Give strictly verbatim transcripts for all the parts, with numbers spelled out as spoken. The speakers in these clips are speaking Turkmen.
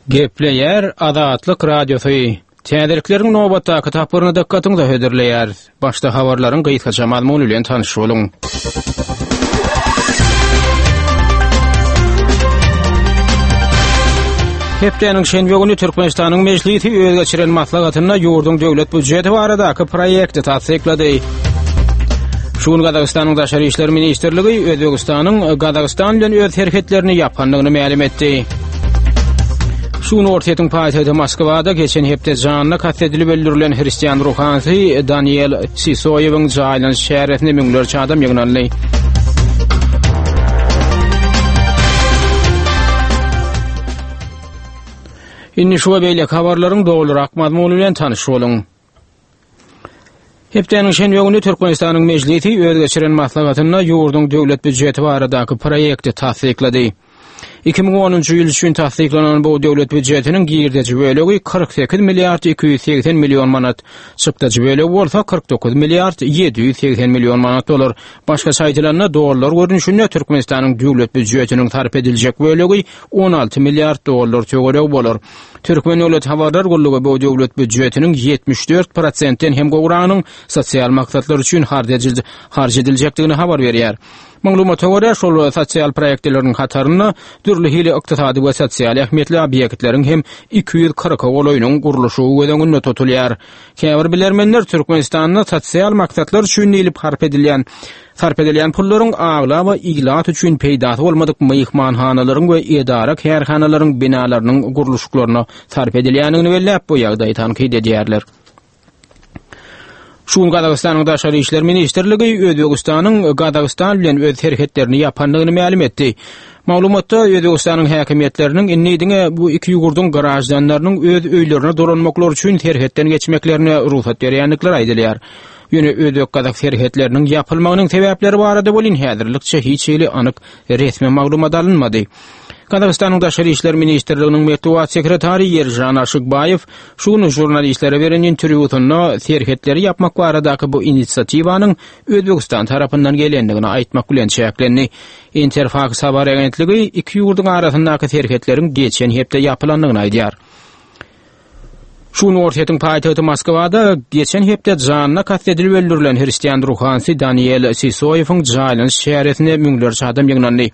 Gepleyer Adatlyk radiosu. Täderliklerin nobatdaky tapyryny dikkatyňyza höderleýär. Başda habarlaryň gyýtgaça mazmuny bilen tanyşyp boluň. Hepdeniň şenbe güni Türkmenistanyň meclisi öz geçiren maslahatyna ýurdun döwlet büdjeti baradaky proýekti tasdiklady. Şuň Gazagystanyň daşary işler ministrligi Özbegistanyň Gazagistan bilen öz herketlerini ýapanlygyny ma'lum etdi. Şuň ortaýatyň paýtagy Moskwada geçen hepde janna katedrli beldirlen Hristiýan ruhany Daniel Sisoyewiň jaýlanyş şäherine müňlerçe adam ýygnanly. Inni şu beýle habarlaryň dogrurak mazmuny bilen tanyşyp boluň. Hepdeniň şenbe güni Türkmenistanyň meclisi öz geçiren maslahatyna ýurdun döwlet büdjeti baradaky proýekti tasdiklady. iki bin onunçy ýyl üçin tasdiklanan bu döwlet büdjetiniň girdeji bölegi kırk sekiz milliard iki yüz seksen milyon manat, çykdyjy bölegi bolsa kırk dokuz milliard yedi yüz seksen milyon manat dolar. Başga saýtlarynda dollar görünüşinde Türkmenistanyň döwlet büdjetiniň sarf ediljek bölegi on alty milliard dollar töwerek bolar. Türkmen döwlet habarlar gullugy bu döwlet büdjetiniň yetmiş dört prosentden hem gowranyň sosial maksatlar üçin harj ediljekdigini habar berýär. Maglumata görä şol sosial proýektleriň kataryna türlü hili ykdysady we sosial ähmiýetli obýektleriň hem iki yüz kırk goloýunyň gurulşy öňünde tutulýar. Käbir bilermenler Türkmenistanyň sosial maksatlar üçin ilip harp edilýän sarf edilýän pullaryň agla we iglat üçin peýda bolmadyk myhmanhanalaryň we edara kärhanalaryň binalarynyň gurulşyklaryna sarf edilýänini belläp bu ýagdaý tankyd edýärler. Şuň Gazagystanyň daşary işler ministrligi Özbegistanyň Gazagistan bilen öz herketlerini ýapanlygyny ma'lum etdi. Maglumatda Özbegistanyň häkimetleriniň innidiňe bu iki ýurdun garajdanlarynyň öz öýlerine dolanmaklar üçin herketden geçmeklerine ruhsat berýänlikleri aýdylýar. Ýöne Özbek Gazak herketleriniň ýapylmagynyň sebäpleri barada bolyn häzirlikçe hiç ýyly anyk resmi maglumat alınmady. Gazagystanyň daşary işler ministrliginiň medeniýet sekretary Yerjan Aşykbaýew şuny jurnalistlere beren interwýusyna serhetleri ýapmak baradaky bu inisiatiwanyň Özbegistan tarapyndan gelendigini aýtmak bilen çäklendi. Interfax habar agentligi iki ýurdun arasyndaky serhetleriň geçen hepde ýapylandygyny aýdýar. Şuň ortaýatyň paýtagy Moskwada geçen hepde janna katedrli beldirlen Hristiýan ruhany Daniel Sisoyewiň jaýlanyş şäherine müňlerçe adam ýygnanly.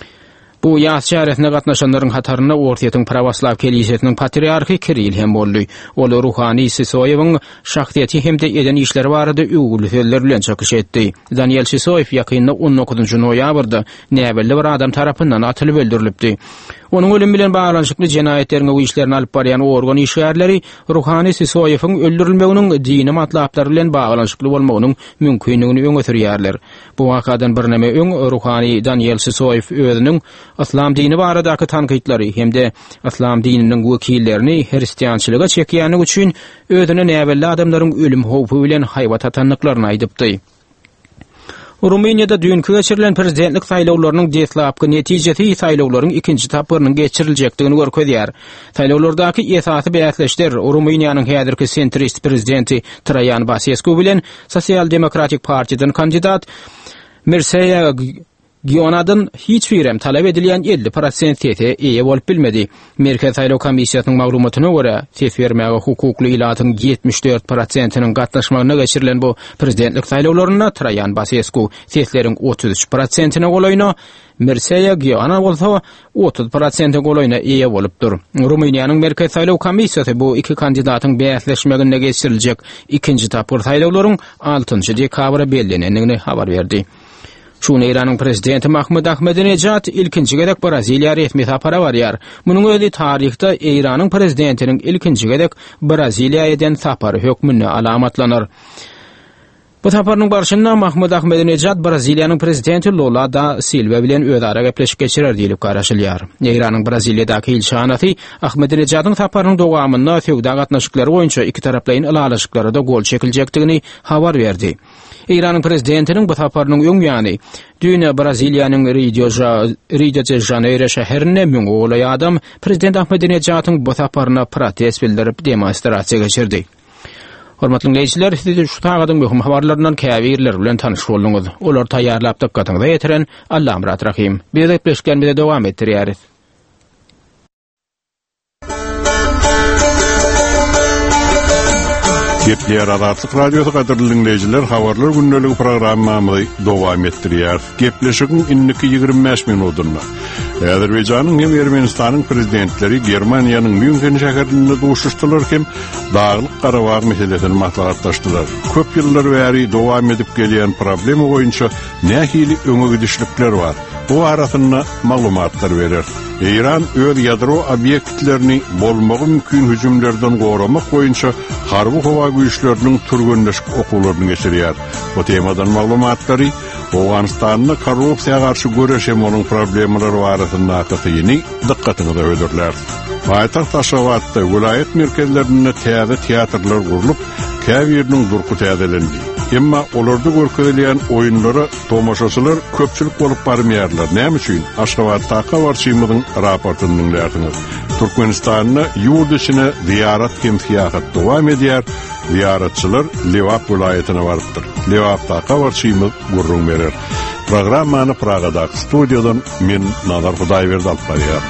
Bu ýas şäherine gatnaşanlaryň hataryna ortaýatyň Pravoslav Kilisiyetiniň patriarhy Kirill hem boldy. Ol ruhany Sisoyewiň şahsiýeti hemde eden işleri barada öwgüli sözler bilen çakyş etdi. Daniel Sisoyew ýakynda on dokuzunçy noýabrda näbelli bir adam tarapyndan atylyp öldürilipdi. Onun ölüm bilen baglanşykly jenaýetlerine we işlerini alyp barýan organ işgärleri ruhany Sisoyewiň öldürilmeginiň dini matlaplary bilen baglanşykly bolmagynyň mümkinligini öňe sürýärler. Bu wakadan bir näme öň ruhany Daniel Sisoyew özüniň Islam dini baradaky tankytlary hemde Islam dininiň wekillerini Hristiýançylyga çekýänligi üçin özüne näbelli adamlaryň ölüm howpy bilen haýbat atanlyklaryny aýdypdy. Rumeniýada dünkü geçirilen prezidentlik saýlawlarynyň deslapky netijesi saýlawlaryň ikinji tapyrynyň geçiriljekdigini görkezýär. Saýlawlardaky esasy bäsleşler Rumeniýanyň häzirki sentrist prezidenti Trajan Basescu bilen Sosial Demokratik Partiýadan kandidat Mircea Gionadyn hiç birem talep edilýän elli prosent sese eýe bolup bilmedi. Merkez saýlaw komissiýasynyň maglumatyna görä, ses bermäge hukukly ilatyň yetmiş dört prosentiniň gatnaşmagyna geçirilen bu prezidentlik saýlawlaryna Trajan Basescu sesleriň otuz üç prosentine goloýna, Mircea Gionada bolsa otuz prosent goloýna eýe bolupdyr. Rumeniýanyň merkez saýlaw komissiýasy bu iki kandidatyň bäsleşmegine geçiriljek ikinji tapyr saýlawlaryň altynjy dekabra bellenendigini habar berdi. Şuň Iranyň prezidenti Mahmud Ahmadinejad ilkinji gedek Braziliýa resmi sapara barýar. Munyň özi tarihde Iranyň prezidentiniň ilkinji gedek Braziliýa eden sapary hökmüne alamatlanar. Bu saparyň barşynda Mahmud Ahmadinejad Braziliýanyň prezidenti Lula da Silva bilen özara gepleşip geçirer diýilip garaşylýar. Iranyň Braziliýadaky ilçanasy Ahmadinejadyň saparynyň dowamynda sewda gatnaşyklary boýunça iki taraplaryň alalaşyklary da gol çekilýekdigini habar berdi. Iranyň prezidentiniň bu saparynyň öňýany düýne Braziliýanyň Rio de Janeiro şäherine müň golaý adam prezident Ahmadinejadyň bu saparyna protest bildirip demonstrasiýa geçirdi. Hormatly dinleýijiler, siz şu tagadyň möhüm habarlaryndan käbirler bilen tanyş bolduňyz. Olar taýýarlap dikkatiňizi ýetiren Allahym rahim. Biz de dowam etdirýäris. Gepler Azatlyk Radiosu gaderly dinleyijiler, habarlar günneligi programmamy dowam etdirýär. Gepleşigiň inniki ýygrimi beş minutuna. Azerbaýjanyň hem Ermenistanyň prezidentleri Germaniýanyň München şäherinde duşuşdylar hem Daglyk Garabag meselesini maslahatlaşdylar. Köp ýyllar bäri dowam edip gelýän problemi boýunça nähili öňe gidişlikler bar. Bu arasynda maglumatlar berer. İran öz ýadro obýektlerini bolmagy mümkin hüjümlerden goramak boýunça harby howa güýçleriniň türgenleşik okularyny geçirýär. Bu temadan maglumatlary Awganistanyň korrupsiýaga garşy göreş hem onuň problemleri barasynda akytyny dikkatyňizi öýderler. Paýtaxt Aşgabatda vilayet merkezlerinde täze teatrlar gurulyp, käbirniň durky täzelendi. Emma olarda görkezilýän oýunlara tomaşaçylar köpçülik bolup barmaýarlar. Näme üçin? Aşgabatda Kawarçymyň raportyny dinlerdiňiz. Türkmenistanyň ýurt içine ziyaret hem fiýahat dowam edýär. Ziyaretçiler Lewap vilayetine barypdyr. Lewapda Kawarçymy gurrun berer. Programmany Pragada studiýadan men Nazar Hudaýberdi alyp barýar.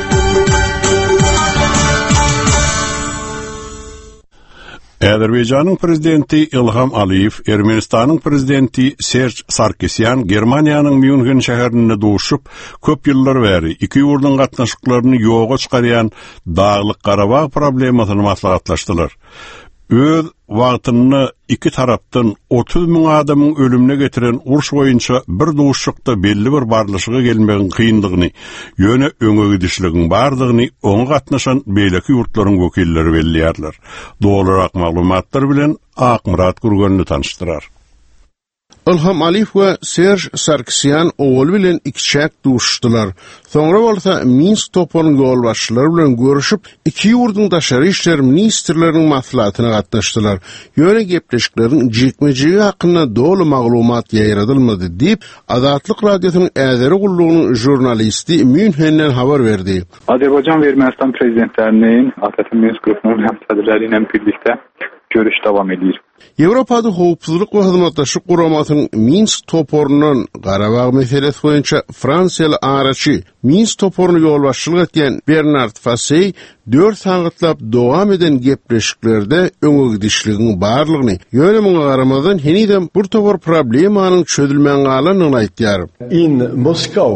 Azerbaýjanyň prezidenti Ilham Aliýew, Ermenistanyň prezidenti Serj Sarkisyan Germaniýanyň München şäherinde duşup, köp ýyllar bäri iki ýurdun gatnaşyklaryny ýoga çykarýan Daglyk Garabag problemasyny maslahatlaşdylar. Öz wagtyny iki tarapdan otuz müň adamyň ölümine getiren uruş boýunça bir duşukda belli bir barlyşyga gelmegin kyndygyny, ýöne öňe gidişligiň bardygyny oňa gatnaşan beýleki ýurtlaryň wekilleri belliýärler. Dogrurak maglumatlar bilen Akmurat Gurgönni tanıştyrar. Ilham Aliýew we Serj Sarkisyan owul bilen ikişäk duşdylar. Soňra bolsa Minsk toporunyň ýolbaşçylary bilen görüşip, iki ýurdun daşary işler ministrleriniň maslahatyna gatnaşdylar. Ýöne gepleşikleriň jekmejigi hakynda dolu maglumat ýaýradylmady diýip Azatlyk Radiosynyň äzeri gullugynyň jurnalisti Münchenden habar berdi. Azerbaýjan we Ermenistan prezidentleriniň Atatürk Minsk grupunyň hemsärleri bilen birlikde görüş dowam edýär. Ýewropada howpsuzlyk we hyzmatdaşlyk guramatynyň Minsk toporundan Garabag meselesi boýunça Fransiýaly araçy Minsk toporuny ýolbaşçylyk etýän Bernard Fassey dört saýatlap dowam eden gepleşiklerde öňe gidişligiň barlygyny, ýöne muňa garamadan henidem bu topor problemanyň çözülmän galanyny aýtýar. In Moscow,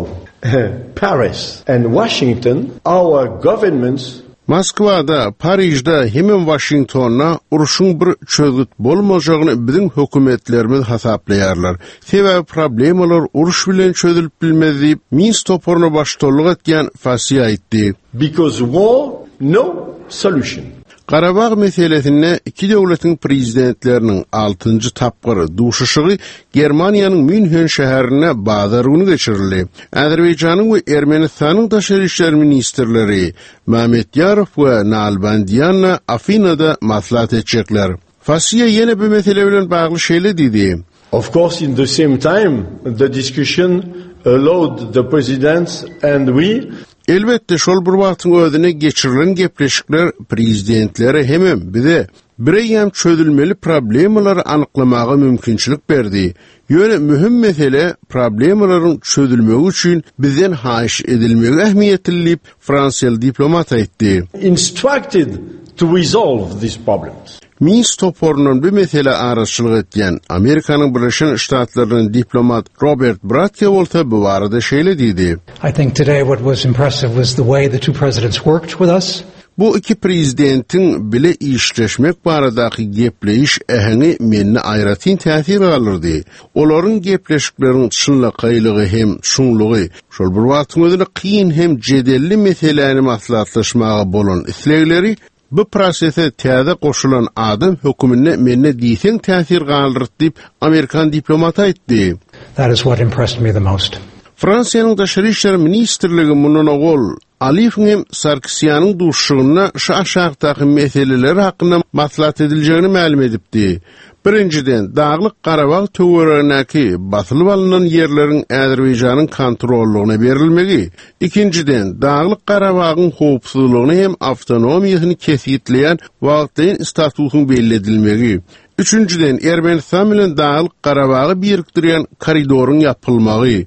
Paris and Washington, our governments Moskvada, Parijda, hemen Washingtonna uruşun bir çözgüt bolmajagyny biziň hökümetlerimiz hasaplaýarlar. Sebäbi problemalar uruş bilen çözülüp bilmez diýip Minsk toporuny başçylyk etýän Fassy aýtdy. Because war, no solution. Garabag meselesinde iki döwletiň prezidentleriniň altıncı tapgyry duşuşygy Germaniýanyň München şäherine bazar güni geçirildi. Azerbaýjanyň we Ermenistanyň daşary işler ministrleri Mehmet Yarow we Nalbandiýan Afinada maslahat etjekler. Fassiýa ýene bu mesele bilen bagly şeýle diýdi. Of course, in the same time, the discussion allowed the presidents and we Elbette şol bir wagtyň özüne geçirilen gepleşikler prezidentlere hemem bize bireyem çözülmeli problemalary anyklamaga mümkinçilik berdi. Ýöne mühim mesele problemalaryň çözülmegi üçin bizden haýyş edilmegi ähmiýetli Fransiýaly diplomat aýtdy. Instructed to resolve these problems. Minsk toporunun bir mesele araççylyk etýän Amerikanyň Birleşen Ştatlarynyň diplomat Robert Bratke bolsa bu barada şeýle diýdi. I think today what was impressive was the way the two presidents worked with us. Bu iki prezidentin bile işleşmek baradaky gepleýiş äheni meni aýratyn täsir alyrdy. Olaryň gepleşikleriniň çynlykylygy hem şuňlugy şol bir wagtyň özünde kyn hem jedelli meselelerini maslahatlaşmaga bolan islegleri bu prosese täze goşulan adam hökümine menne diýsen täsir galdyr diýip Amerikan diplomat aýtdy. That is what impressed me the most. Fransiýanyň daşary işler ministrligi mundan ogul Aliýew hem Sarkisýanyň duşugyna şu aşagdaky meseleler hakynda maslahat ediljegini ma'lum edipdi. Birinciden, Daglyk Garabag töwerenäki basylyp alynan ýerleriň Azerbaýjanyň kontrollugyna berilmegi. İkinciden, Daglyk Garabagyň howpsuzlygyny hem awtonomiýasyny kesitleýän wagtyn statusyny belledilmegi. Üçünciden, Ermenistan bilen Daglyk Garabagy birikdirýän koridoryň ýapylmagy.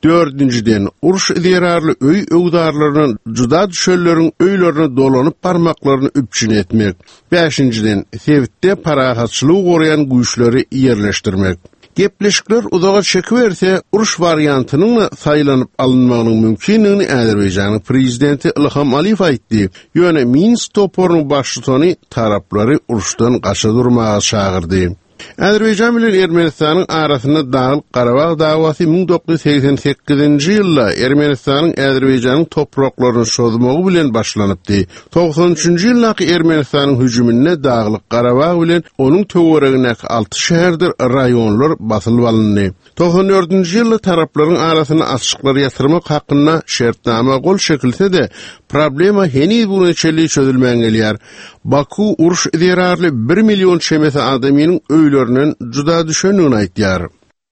Dördünciden, uruş zerarly öý öwdarlarynyň juda düşenleriň öýlerine dolanyp barmaklaryny üpçün etmek. Beşinciden, sebitde parahatçylygy gorayan güýçleri ýerleşdirmek. Gepleşikler uzağa çeki verse, uruş variantynyň saýlanyp alınmagynyň mümkinligini Azerbaýjanyň prezidenti Ilham Aliýew aýtdy. Ýöne Minsk toporunyň başlygyny taraplary uruşdan gaça durmaga çagyrdy. Azerbaýjan bilen Ermenistanyň arasynda Dağlyk Garabag dawasy ming dokuz yüz seksen sekizinji ýylda Ermenistanyň Azerbaýjanyň topraklaryny şozmagy bilen başlanypdy. doksan üçinji ýyllaky Ermenistanyň hüjümine Dağlyk Garabag bilen onuň töweregine alty şäherdir raýonlar basylyp alyndy. doksan dördünji ýylda taraplaryň arasyna açyklar ýatyrmak hakynda şertnama gol çekilse-de, problema heniz bu neçeli çözülmän gelýär. Baku uruş zerarly bir million çemesi adamynyň öýlerinden juda düşenligini aýtýar.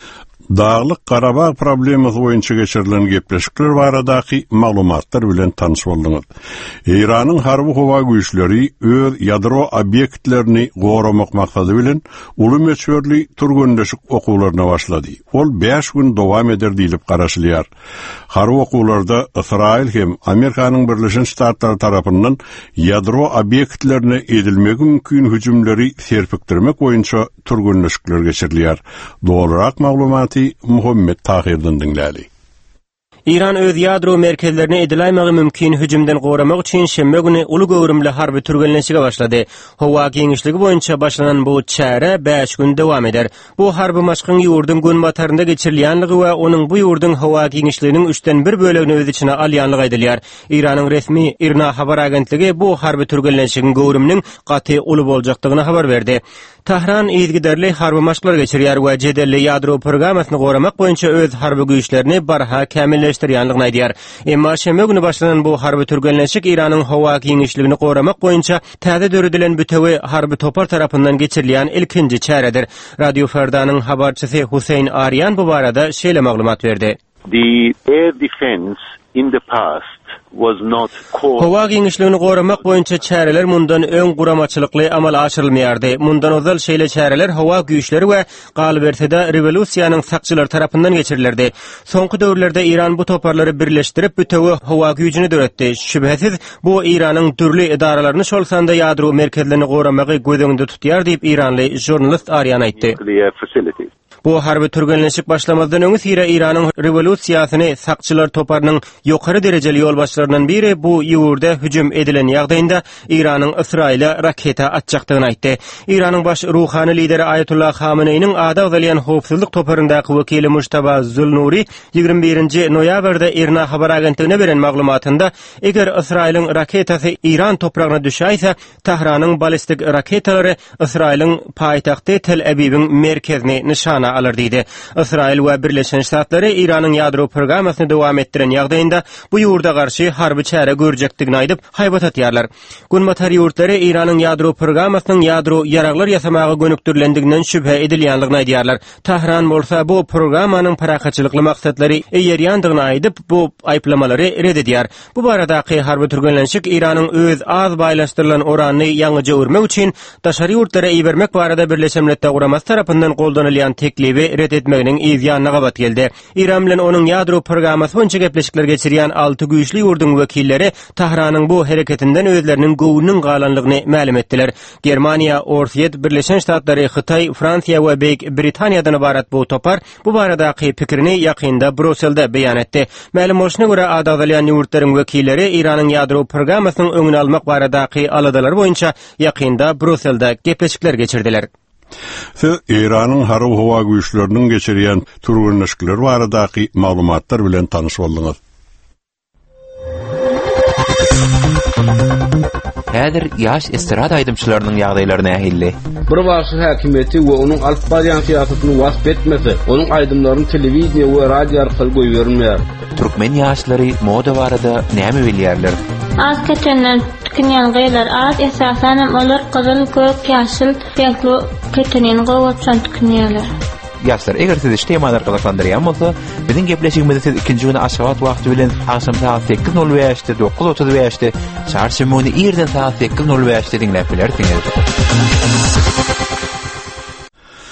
Dağlyk Garabag problemasy boýunça geçirilen gepleşikler baradaky maglumatlar bilen tanyş boldyňyz. Iranyň harby howa güýçleri öz ýadro obýektlerini goramak maksady bilen uly meçhörli turgundaşyk okuwlaryna başlady. Ol beş gün dowam eder diýilip garaşylýar. Harby okuwlarda Israil hem Amerikanyň Birleşen Ştatlary tarapyndan ýadro obýektlerine edilmegi mümkin hüjümleri serpikdirmek boýunça turgundaşyklar geçirilýär. Dogrurak maglumaty Muhammed Tahirden dinläli. İran öz ýadro merkezlerine edilämegi mümkin hüjümden goramak üçin şemme güni uly göwrümli harby türgelneşige başlady. Howa geňişligi boýunça başlanan bu çäre beş gün dowam eder. Bu harby maşkyň ýurdun gün batarynda geçirilýänligi we onuň bu ýurdun howa geňişliginiň üçten bir bölegini öz içine alýanlygy aýdylýar. Iranyň resmi Irna habar agentligi bu harby türgelneşigiň göwrüminiň gaty uly boljakdygyny habar berdi. Tahran ýetgiderli harby maşklar geçirýär we jedelli ýadro programasyny goramak boýunça öz harby güýçlerini barha kämilleşdirýänligini aýdýar. Emma şemme güni başlanan bu harby türgelneşik Iranyň howa giňişligini goramak boýunça täze döredilen bütewi harby topar tarapyndan geçirilýän ilkinji çäredir. Radio Ferdanyň habarçysy Huseyn Aryan bu barada şeýle maglumat berdi. The air defense in the past was not called. Howa giňişligini goramak boýunça çäreler mundan öň guramaçylykly amal aşyrylmaýardy. Mundan ozal şeýle çäreler howa güýçleri we galybersede rewolusiýanyň sakçylar tarapyndan geçirilerdi. Soňky döwürlerde Iran bu toparlary birleşdirip bütewi howa güýjüni döretdi. Şübhesiz bu Iranyň türli idaralaryny şol sanda ýadro merkezlerini goramagy gözüňde tutýar diýip Iranly jurnalist Aryan aýtdy. Bu harby türgenleşik başlamazdan öňe sira Iranyň rewolusiýasyny sakçylar toparynyň ýokary derejeli ýolbaşlaryndan biri bu ýurda hüjüm edilen ýagdaýynda Iranyň Israila raketa atjakdygyny aýtdy. Iranyň baş ruhany lideri Ayatullah Khameneýniň ada uzalýan howpsuzlyk toparyndaky wekili Mujtaba Zulnuri ýygrimi birinji noýabrda Irna habar agentligine beren maglumatynda eger Israiliň raketasy Iran topragyna düşäýse, Tahranyň balistik raketalary Israiliň paýtagty Tel Aviwiň merkezini nişana alır diýdi. Israil we Birleşen Ştatlary Iranyň ýadro programasyny dowam etdiren ýagdaýynda bu ýurda garşy harby çäre görjekdigini aýdyp haýbat atýarlar. Gunmatar ýurtlary Iranyň ýadro programasynyň ýadro ýaraglar ýasamagy gönükdirlendiginden şüphe edilýänligini aýdýarlar. Tahran bolsa bu programanyň parakatçylykly maksatlary eýerýändigini aýdyp bu aýplamalary red edýär. Bu baradaky harby türgenlenşik Iranyň öz az baýlaşdyrylan oranyny ýaňyja örmek üçin daşary ýurtlara ibermek barada Birleşen Milletler Guramasy tarapyndan goldanylýan teklibi red etmeginiň ýa-da gabat geldi. Iran bilen onuň ýadro programmasy boýunça gepleşikler geçirýän alty güýçli ýurdun wekilleri Tahranyň bu hereketinden özleriniň göwünüň galanlygyny ma'lum etdiler. Germaniýa, Orsiýet, Birleşen Ştatlary, Hytaý, Fransiýa we Beýik Britaniýadan ibarat bu topar bu baradaky pikirini ýakynda Bruselde beýan etdi. Ma'lum bolşuna görä ada uzalýan ýurtlaryň wekilleri Iranyň ýadro programmasynyň öňüni almak baradaky aladalar boýunça ýakynda Bruselde gepleşikler geçirdiler. Siz Iranyň harby howa güýçleriniň geçirýän turgunlaşyklar baradaky maglumatlar bilen tanyş boldyňyz. Häzir ýaş estrada aýdymçylarynyň ýagdaýlaryna ähilli. Bir wagty häkimeti we onuň alyp barýan syýasatyny wasp etmese, onuň aýdymlaryny telewiziýa we radio arkaly goýbermeýär. Türkmen ýaşlary moda barada näme bilýärler? Az ketenden tükünýän gaýlar az esasan olar gyzyl, gök, ýaşyl renkli ketenen gowatsan tükünýärler. Ýaşlar, eger siz iş temalar gyzyklandyrýan bolsa, biziň gepleşigimizde siz ikinji güni aşagat wagty bilen akşam saat sekiz nol beşde dokuz otuz beşde çarşamba güni ýerden saat sekiz nol beşde dinläp bilersiňiz.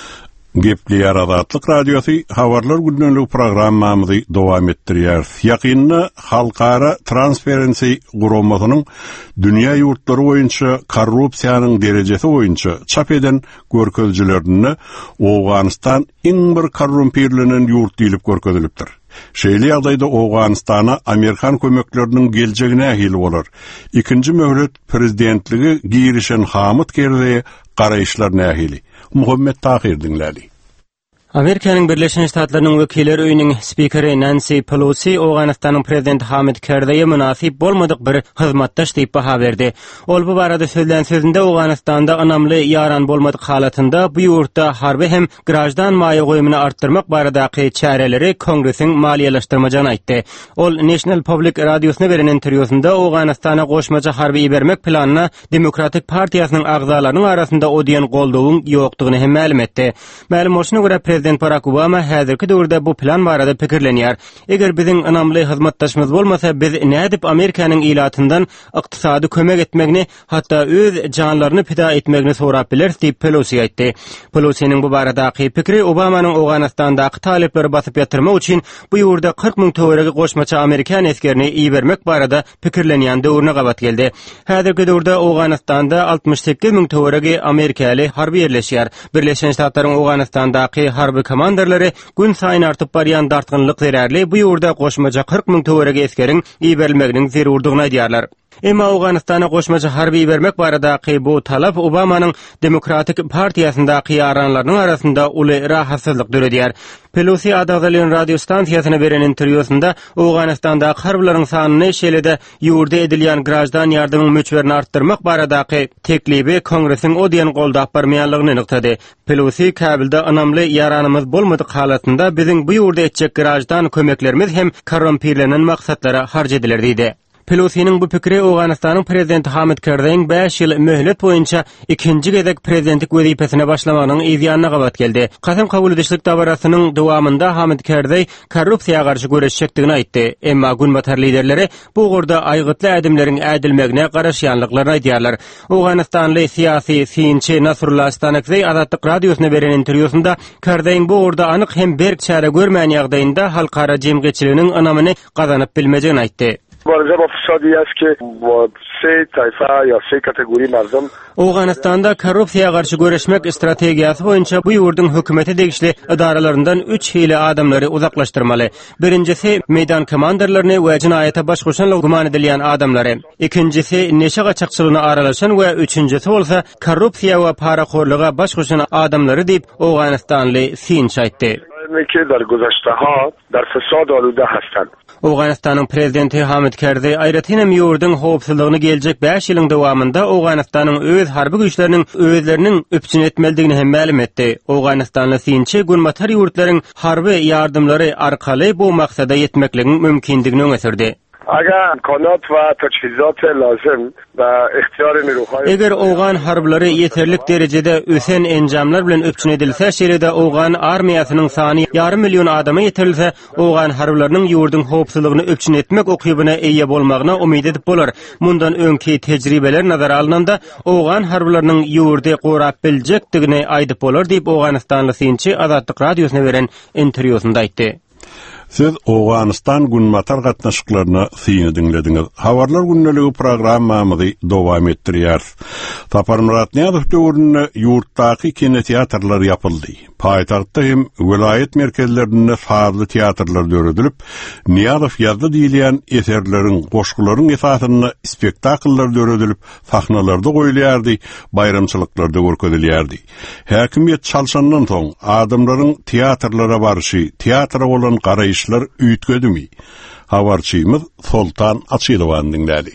Gepli Aradatlyk Radiosu habarlar gündəlik proqramımızı davam etdirýär. Ýakynda Halkara Transparency guramasynyň dünýä ýurtlary boýunça korrupsiýanyň derejesi boýunça çap eden görkezjilerini Awganistan iň bir korrumpirlenen ýurt diýilip görkezilipdir. Şeýle ýagdaýda Awganistana Amerikan kömekleriniň geljegine ähli bolar. İkinji möhlet prezidentligi girişen Hamid Karzai garaýşlar nähili. Muhammed Tahir dinlädi. Amerikanyň Birleşen Ştatlarynyň Wekiller öýüniň spikeri Nancy Pelosi Awganistanyň prezidenti Hamid Karzai'ye münasip bolmadyk bir hyzmatdaş diýip baha berdi. Ol bu barada sözlen sözünde Awganistanda anamly yaran bolmadyk halatynda bu ýurtda harby hem grajdan maýa goýumyny artdyrmak baradaky çärelери Kongresiň maliýeleşdirmejegini aýtdy. Ol National Public Radiosyna beren interwýusynda Awganistana goşmaja harby ibermek planyna Demokratik Partiýasynyň agzalarynyň arasynda o diýen goldawyň ýokdugyny hem ma'lum etdi. Ma'lum bolşuna görä Prezident Barack Obama häzirki döwürde bu plan barada pikirlenýär. Eger biziň anamly hyzmatdaşymyz bolmasa, biz nädip Amerikanyň ilatyndan ykdysady kömek etmegini, hatda öz janlaryny pida etmegini sorap biler diýip Pelosi aýtdy. Pelosi'niň bu baradaky pikiri Obamanyň Awganistandaky talepleri basyp ýatyrmak üçin bu ýurda kırk müň töwerege goşmaça Amerikan eskerini iýbermek barada pikirlenýän döwürne gabat geldi. Häzirki döwürde Awganistanda altmış sekiz müň töwerege Amerikaly harby ýerleşýär. Birleşen Ştatlaryň Awganistandaky harby komanderleri gün saýyn artyp barýan dartgynlyk zerärli bu ýurda goşmaja kırk müň töwerege eskeriň iýberilmeginiň zerurdygyny aýdýarlar. Emma Awganistana goşmaja harby bermek baradaky bu talap Obamanyň Demokratik Partiýasyndaky ýaranlarynyň arasynda uly rahatsyzlyk döredýär. Pelosi Adalyň radio stansiýasyna beren interwýusynda Awganistandaky harbylaryň sanyny şeýlede ýurda edilýän grajdan ýardymyň möçberini artdyrmak baradaky teklibi Kongresiň o diýen goldap barmaýanlygyny nyktady. Pelosi Kabilde anamly ýaranymyz bolmadyk halatynda biziň bu ýurda etjek grajdan kömeklerimiz hem korrumpirlenen maksatlara harj edilir diýdi. Pelosi'niň bu pikiri Awganistanyň prezidenti Hamid Karzai'ň beş ýyl möhlet boýunça ikinji gezek prezidentlik wezipesine başlamanyň ýa-da gabat geldi. Kasam kabul edişlik dawrasynyň dowamında Hamid Karzai korrupsiýaga garşy göreşjekdigini aýtdy. Emma günbatar liderleri bu gorda aýgytly adamlaryň ädilmegine garaşýanlyklaryny aýdýarlar. Awganistanly siýasy synçy Nasrullah Stanakzai Azatlyk radiosyna beren interwýusynda Karzai'ň bu gorda anyk hem berk çäre görmän ýagdaýynda halkara jemgyçiliginiň anamyny gazanyp bilmejegini aýtdy. مبارزه با فسادی است که با سه طایفه یا سه کاتگوری مردم Awganistanda korrupsiýaga garşy göreşmek strategiýasy boýunça bu ýurdun hökümeti degişli idaralaryndan üç hili adamlary uzaklaşdyrmaly. Birincisi meýdan komanderlerini we jinaýata baş goşan guman edilýän adamlary. İkincisi neşe gaçakçylygyna aralaşan we üçüncisi bolsa korrupsiýa we paraxorlyga baş goşan adamlary diýip Awganistanly synç aýtdy. که در گذشته ها در فساد آلوده هستند. Awganistanyň prezidenti Hamid Karzai aýratynam ýurdun howpsuzlygyny geljek beş ýylyň dowamında Awganistanyň öz harby güýçleriniň özleriniň öpçün etmelidigini hem ma'lum etdi. Awganistanly synçy günbatar ýurtlaryň harby ýardymlary arkaly bu maksada ýetmekliginiň mümkindigini öňerdi. اگر امکانات و تجهیزات لازم و اختیار نیروهای Eger Awgan harblary yeterlik derejede ösen enjamlar bilen öpçün edilse, şeýle-de Awgan armiýasynyň sany ýarym million adama ýeterilse, Awgan harblarynyň ýurdun howpsuzlygyny öpçün etmek okybyna eýe bolmagyna umyt edip bolar. Mundan öňki tejribeler nazara alynanda Awgan harblarynyň ýurdy gorap biljekdigini aýdyp bolar diýip Awganistanly synçy Azatlyk radiosyna beren interwýusynda aýtdy. Siz Awganistan günmatar gatnaşyklaryny syny dinlediňiz. Habarlar günneligi programmamyzy dowam etdirýär. Tapar Murat Niýazow döwründe ýurtdaky kinoteatrlar ýapyldy. Paýtagtda hem vilayet merkezlerinde farly teatrlar döredilip, Niýazow ýazdy diýilýän eserleriň, goşgularyň esasyny spektakllar döredilip, sahnalarda goýulýardy, bayramçylyklarda görkezilýärdi. Häkimiýet çalşandan soň adamlaryň teatrlara barşy, teatra bolan garaýşlar üýtgedimi? Habarçymyz Sultan Açylowan dinlädi.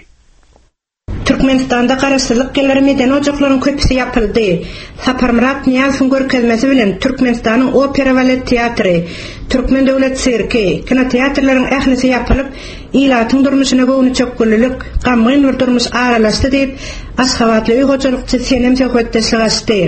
Türkmenistanda garaşsyzlyk gelýär meden ojaklaryň köpüsi ýapyldy. Sapar Murat Niýazowyň görkezmesi bilen Türkmenistanyň opera balet teatry, Türkmen döwlet sirki, kinoteatrlaryň ählisi ýapylyp, ilatyň durmuşyna göwni çökgünlük, gamgyn bir durmuş aralaşdy diýip Aşgabatly hojalykçy Senem Söhbetdeşlik açdy.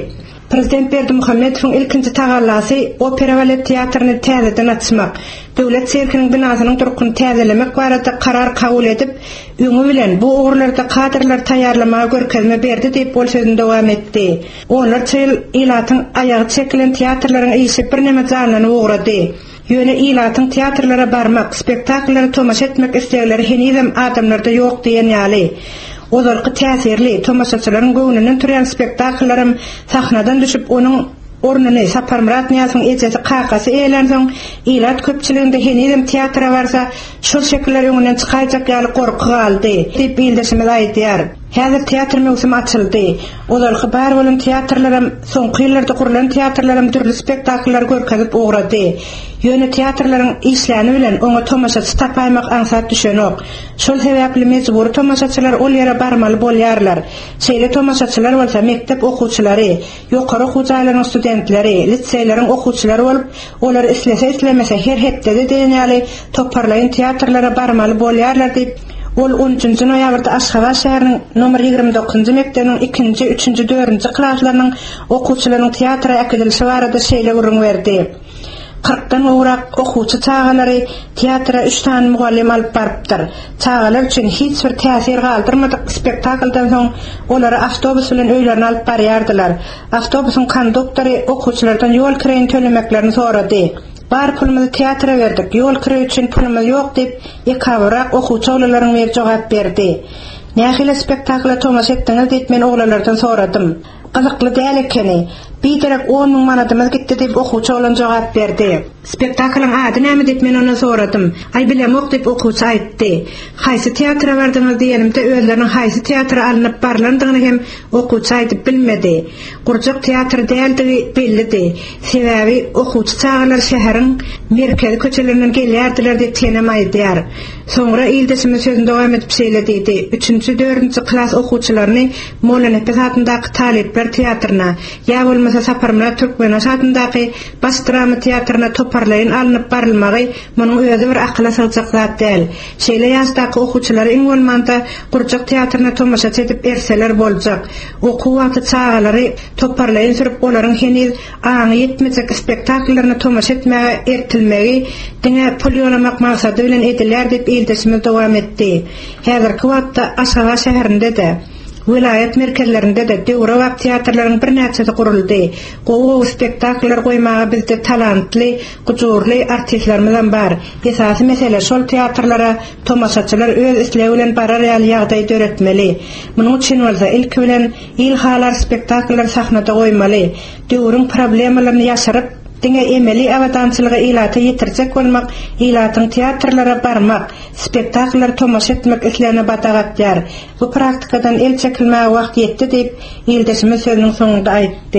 Prezident Berdimuhammedowyň ilkinji tagalasy opera balet teatrını täzeden açmak, döwlet serkiniň binasynyň durkuny täzelemek barada karar kabul edip, öňü bilen bu ugrlarda kadrlar taýýarlamaga görkezme berdi diýip bol sözünde dowam etdi. Onlar çyl ilatyň ayagy çekilen teatrlaryň ýyşy bir näme janlyny ugrady. Ýöne ilatyň teatrlara barmak, spektakllary tomaşa etmek islegleri henizem adamlarda ýok diýen ýaly. Olarky täsirli tomaşaçylaryň göwnünden türýän spektaklalarym sahnadan düşüp onuň ornuny Saparmurat Niýazyň ejesi kakasy eýlensoň, ilat köpçiliginde henizem teatra barsa, şol şekiller öňünden çykaýjak ýaly gorky galdy diýip bildirişimiz aýdýar. Häzir teatr mewsimi açyldy. Olarky bar bolan teatrlarym, soňky ýyllarda kurulan teatrlarym türli spektakllar görkezip ugrady. Ýöne teatrlaryň işläni bilen oňa tomaşaçy tapaýmak ansat düşenok. Şol sebäpli mejbur tomaşaçylar ol ýere barmaly bolýarlar. Şeýle tomaşaçylar bolsa mektep okuwçylary, ýokary okuwçylaryň studentleri, liseýleriň okuwçylary bolup, olar islese islemese her hepde de diýenýäli toparlaýyn teatrlara barmaly bolýarlar diýip ol on üçinji noýabrda Aşgabat şäheriniň nomer ýigirme dokuzynjy mekdebiniň ikinji, üçinji, dördünji klaslarynyň okuwçylarynyň teatra akademisi barada şeýle gurrun berdi. kırkdan uğrak okuwçy çağalary teatra üç tane mugallim alyp barıpdyr. Çağalar üçin hiç bir täsir galdyrmadyk. Spektakldan soň olary awtobus bilen öýlerine alyp barýardylar. Awtobusyň konduktory okuwçylardan ýol kireýini tölemeklerini sorady. Bar pulymyzy teatra berdik, ýol kiregi üçin pulymyz ýok diýip ekawrak okuwçy oglalaryň bir jogap berdi. Nähile spektakla tomaşa etdiňiz diýip men oglalardan soradym. Gyzykly däl ekeni. Bir derek on ming manatymyz gitdi diýip okuwçy oglan jogap berdi. Spektaklyň ady näme diýip men ona soradym. Ay bilemok diýip okuwçy aýtdy. Haýsy teatra bardyňyz diýelimde özleriniň haýsy teatra alınıp barlandygyny hem okuwçy aýdyp bilmedi. Gurjak teatr däldi bellidi. Sebäbi okuwçy çağalar şäheriň merkezi köçelerinden gelýärdiler diýip tenem aýdýar. Soňra ildesimiz sözünde dowam edip söýledi. üçinji, dördünji klas okuwçylaryny Mollanepe satyndaky talipler teatrına, ýa bolmasa Saparmurat Türkmena satyndaky baş drama teatrına toparlaýyn alınıp barylmagy munyň özi bir akla sygjak zat däl. Şeýle ýazdaky okuwçylar iň bolmanda gurjak teatrına tomaşa edip erseler boljak. Okuw wagty çağalary toparlaýyn sürüp olaryň heniz aňy ýetmejek spektaklaryny tomaşa etmäge ertilmegi diňe pul ýolamak maksady bilen edilýär diýip ildesimiz dowam etdi. Häzirki wagtda Aşgabat şäherinde de vilayet merkezlerinde de döwre wagt teatrlaryň bir näçesi kuruldy. Gowy spektakller goýmaga bizde talantly, gujurly artistlerimiz bar. Esasy mesele şol teatrlara tomaşaçylar öz islegi bilen barar ýaly ýagdaý döretmeli. Munyň üçin bolsa ilk bilen ilhalar spektakller sahnada goýmaly. Döwrüň problemalaryny ýaşaryp diňe emeli awadançylygy ilaty ýetirjek bolmak, ilatyň teatrlara barmak, spektakller tomaşa etmek islerine badagatýar. Bu praktikadan el çekilmäge wagt ýetdi diýip ildesimiz sözüniň soňunda aýtdy.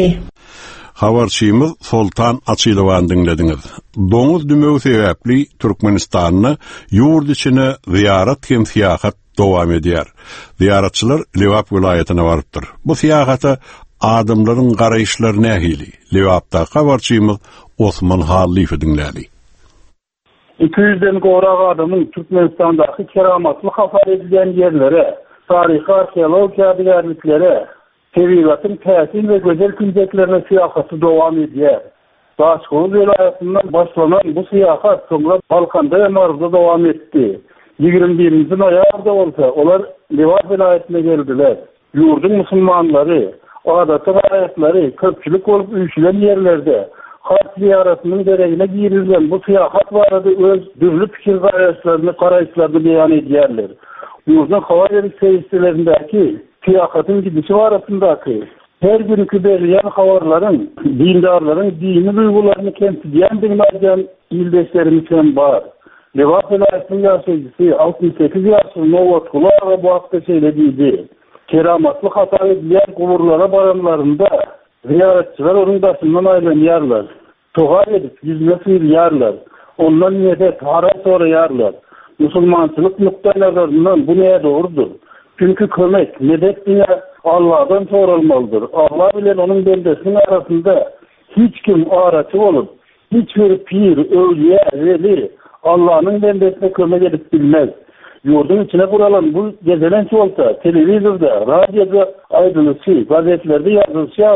Habarçymyz Sultan Açylowan dinlediňiz. Doňuz dümegi sebäpli Türkmenistanyny ýurt içine ziyaret hem siýahat dowam edýär. Ziyaratçylar Lewap vilayatyna barypdyr. Bu siýahata adamlaryň garaýşlary nähili? Lewapda habarçymyz Osman Halify dinläli. iki yüzden gorak adamyň Türkmenistandaky keramatly hafar edilen ýerlere, taryhy arkeologiýa ýadygärliklere, tebigatyň täsin we gözel künjeklerine siýahaty dowam edýär. Daşgow vilayatyndan başlanan bu siýahat soňra Balkanda we Marwda dowam etdi. ýigirme birinji noýabrda bolsa olar Lewap vilayatyna geldiler. Ýurdun musulmanlary, adaty gaýatlary köpçülik bolup üýşülen ýerlerde halk ziyaretynyň geregine girilgen bu siýahat barada öz dürli pikir gaýaçlaryny, garaýşlaryny beýan edýärler. Ýurdun hawa seyircilerindäki siýahatyň gidişi barasyndaky her günkü berilýän habarlaryň dindarlaryň dini duýgularyny kemsidýän bilmezden ildeşlerimiz hem bar. Lewap vilayatynyň ýaşaýjysy altmış sekiz ýaşly Nowat Gulaga bu hakda söýlediydi. Keramatly hata edilen kuburlara baranlarında ziyaretçiler onun başından aýlanýarlar. Toğa edip yüzüne sıyırýarlar. Ondan medet, hara soraýarlar. Musulmançylyk nukta nazarından bu näme doğrudur? Çünkü kömek, medet diňe Allah'dan sorulmalıdır. Allah bilen onun bendesinin arasında hiç kim araçı olup, hiçbir pir, öwliýä, veli Allah'ın bendesine kömek edip bilmez. Yurdun içine kuralan bu gezelençi olsa, televizorda, radyoda aydınlısı, gazetelerde yazılışı alı,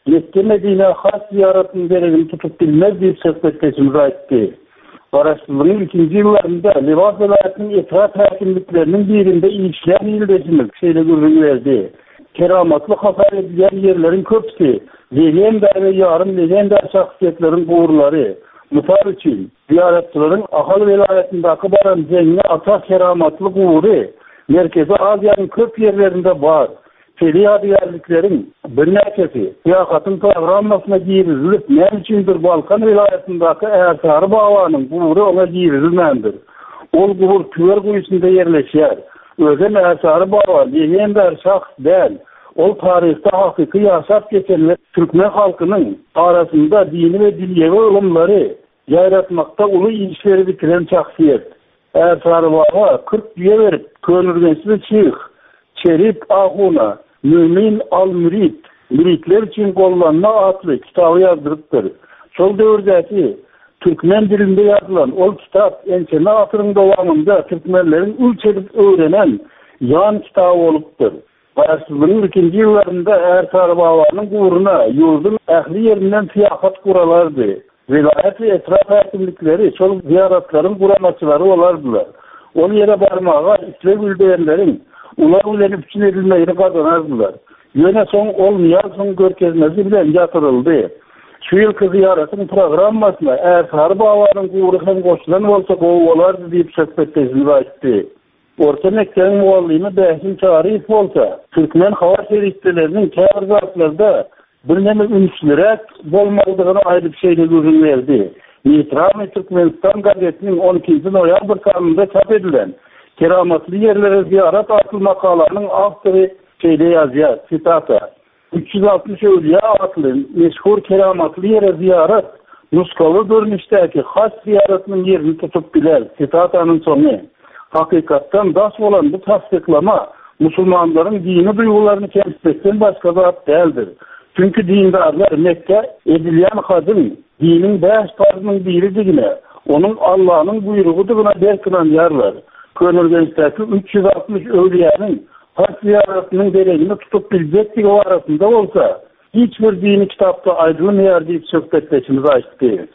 Mekke Medine has ziyaretini gereğini tutup bilmez deyip söhbetleşimiz aytti. Araştırmanın ikinci yıllarında Livas velayetinin etraf hakimliklerinin birinde işler yıldesimiz şeyle görünü verdi. Keramatlı hasar edilen yerlerin köpsi, legender ve yarım legender şahsiyetlerin uğurları, mutar için ziyaretçilerin ahal velayetindeki baran zengin ata keramatlı uğuru, Merkezi Asya'nın köp yerlerinde var. Feli hadiyerliklerin bir nekesi, siyakatın programmasına giyirizilip, ne içindir Balkan vilayetindeki Ersarı Bavanın uğuru ona giyirizilmendir. Ol uğur tüver kuyusunda yerleşer. Özen Ersarı Bavan, legender şahs değil. Ol tarihte hakiki yaşap geçenler Türkmen halkının arasında dini ve dilyevi olumları yaratmakta ulu işleri bitiren şahsiyet. Ersarı Bavan kırk diye verip, könürgensiz çık, Çerip Ahuna, Mümin al-Mürid, müritler için kullanma adlı kitabı yazdırıptır. Sol dövrdeki Türkmen dilinde yazılan ol kitap Ençene asırın devamında Türkmenlerin ülçedip öğrenen yan kitabı oluptur. Başsızlığın ikinci yıllarında Ersarı Bavanın uğruna yurdun ehli yerinden siyahat kuralardı. Vilayet ve etraf hakimlikleri sol ziyaretlerin kuramaçıları olardılar. O yere barmağa İslam üldeyenlerin ular ulenip için edilmeyi kazanardılar. Yöne son olmayan son görkezmesi bilen yatırıldı. Şu yılki ziyaretin programmasına Ersarı Bavanın uğruhen koşulan olsa o olardı deyip söhbetleşini açtı. Orta Mekke'nin muallimi Behsin Çarif olsa, Türkmen hava şeriftelerinin kâr zatlarda bir nemi ünsürek bolmalıdığını ayrı bir şeyle görün verdi. Nitram-ı Türkmenistan gazetinin on ikinci noyabr kanunda çap edilen keramatlı yerlere ziyaret atıl makalarının aftırı şeyde yazıyor, sitata. üç yüz altmış Evliya adlı meşhur keramatlı yere ziyaret, nuskalı görünüşteki has ziyaretinin yerini tutup biler, sitatanın sonu. Hakikattan das olan bu tasdiklama, Müslümanların dini duygularını temsilden başka zat değildir. Çünkü dindarlar Mekke edilen kadın, dinin beş tarzının biridigine, onun Allah'ın buyruğuduğuna derkilen yerler. Könülgençteki üç yüz altmış Evliyanın has ziyaretinin gereğini tutup bilecektik o arasında olsa, hiçbir dini kitapta ayrılmayan deyip söhbetleşimiz açtı.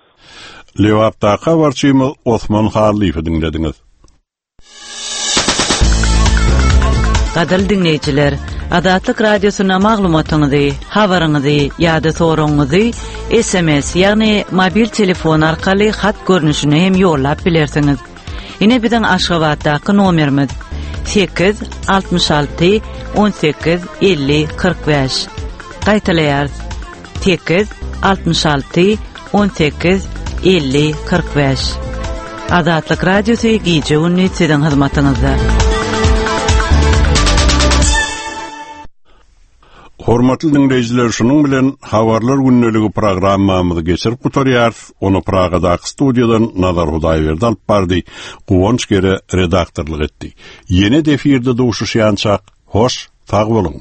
Lewaptaka varçıyımı Osman Harlif'i dinlediniz. Gadal dinleyiciler, Adatlyk Radiosyna maglumatyňyzy, habaryňyzy ýa-da soragyňyzy S M S ýagny mobil telefon arkaly hat görnüşine hem ýollap bilersiňiz. Ine biziň Aşgabatdaky nomerimiz sekiz altmış alty on sekiz elli kırk beş. Gaýtaýar sekiz altmış alty on sekiz elli kırk beş. Adatlyk Radiosy gije ünni siziň hyzmatyňyzda. Hormatly dinleyijiler, şunun bilen Habarlar günneligi programmamyzy geçirip gutarýar. Onu Pragadaky studiýadan Nazar Hudaýberdi alyp bardy. Guwanç gere redaktorlyk etdi. Ýene defirde duşuşýançak. Hoş, sag boluň.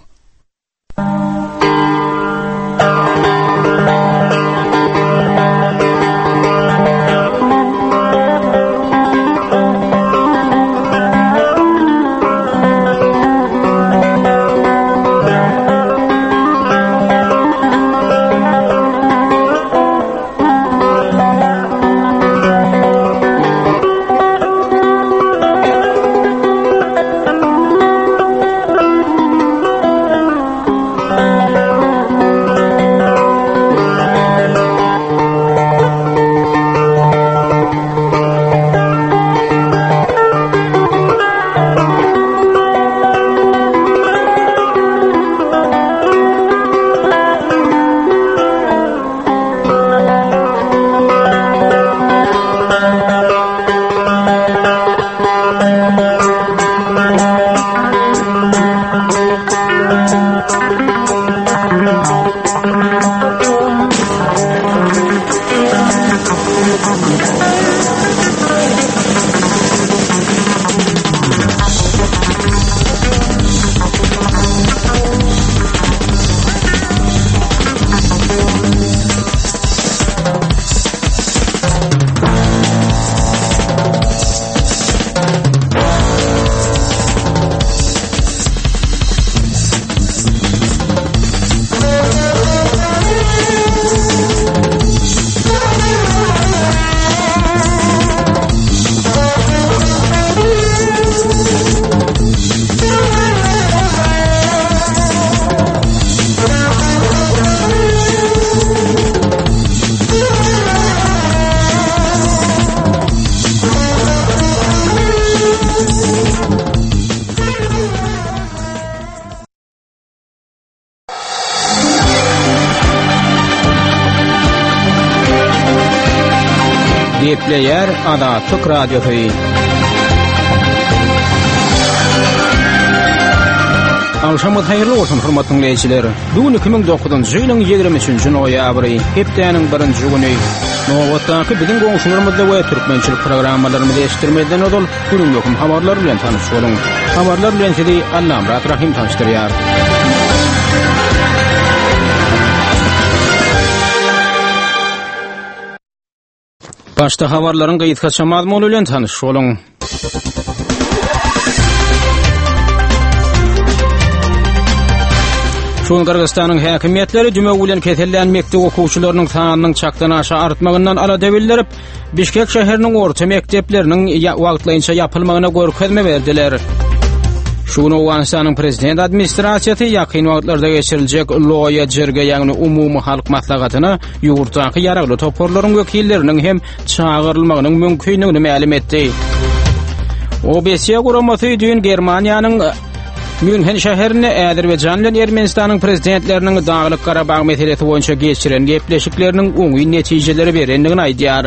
Gepleyer Adatlyk Radiosu. Alşamyz haýyrly bolsun hormatly dinleýijiler. Bugün iki ming dokuzunçy ýylyň ýigirme üçünçi noýabry, hepdeniň birinji güni. Nowatdaky biziň goňşularymyzda we türkmençilik programmalarymyzy eşitdirmeden odul gürünlüküm habarlar bilen tanyş boluň. Habarlar bilen sizi Allam Rahim tanıştyrýar. Başta habarlaryň gyýytgaça mazmuny bilen tanyş boluň. Şol Kırgızstanyň häkimetleri düme bilen kesellen mekdep okuwçylarynyň sanynyň çakdan aşa artmagyndan alada bildirip, Bişkek şäheriniň orta mektepleriniň wagtlaýynça ýapylmagyna görkezme berdiler. Şunu Awganistanyň prezident administrasiýasy ýakyn wagtlarda geçiriljek loýa jerge ýagny umumy halk maslahatyna ýurtdaky ýaragly toporlaryň wekilleriniň hem çağırylmagynyň mümkinligini ma'lum etdi. O B S guramasy dün Germaniýanyň Münhen şäherine Äzerbeýjan bilen Ermenistanyň prezidentleriniň Daglyk Garabag meselesi boýunça geçiren gepleşikleriniň oňy netijeleri berendigini aýdýar.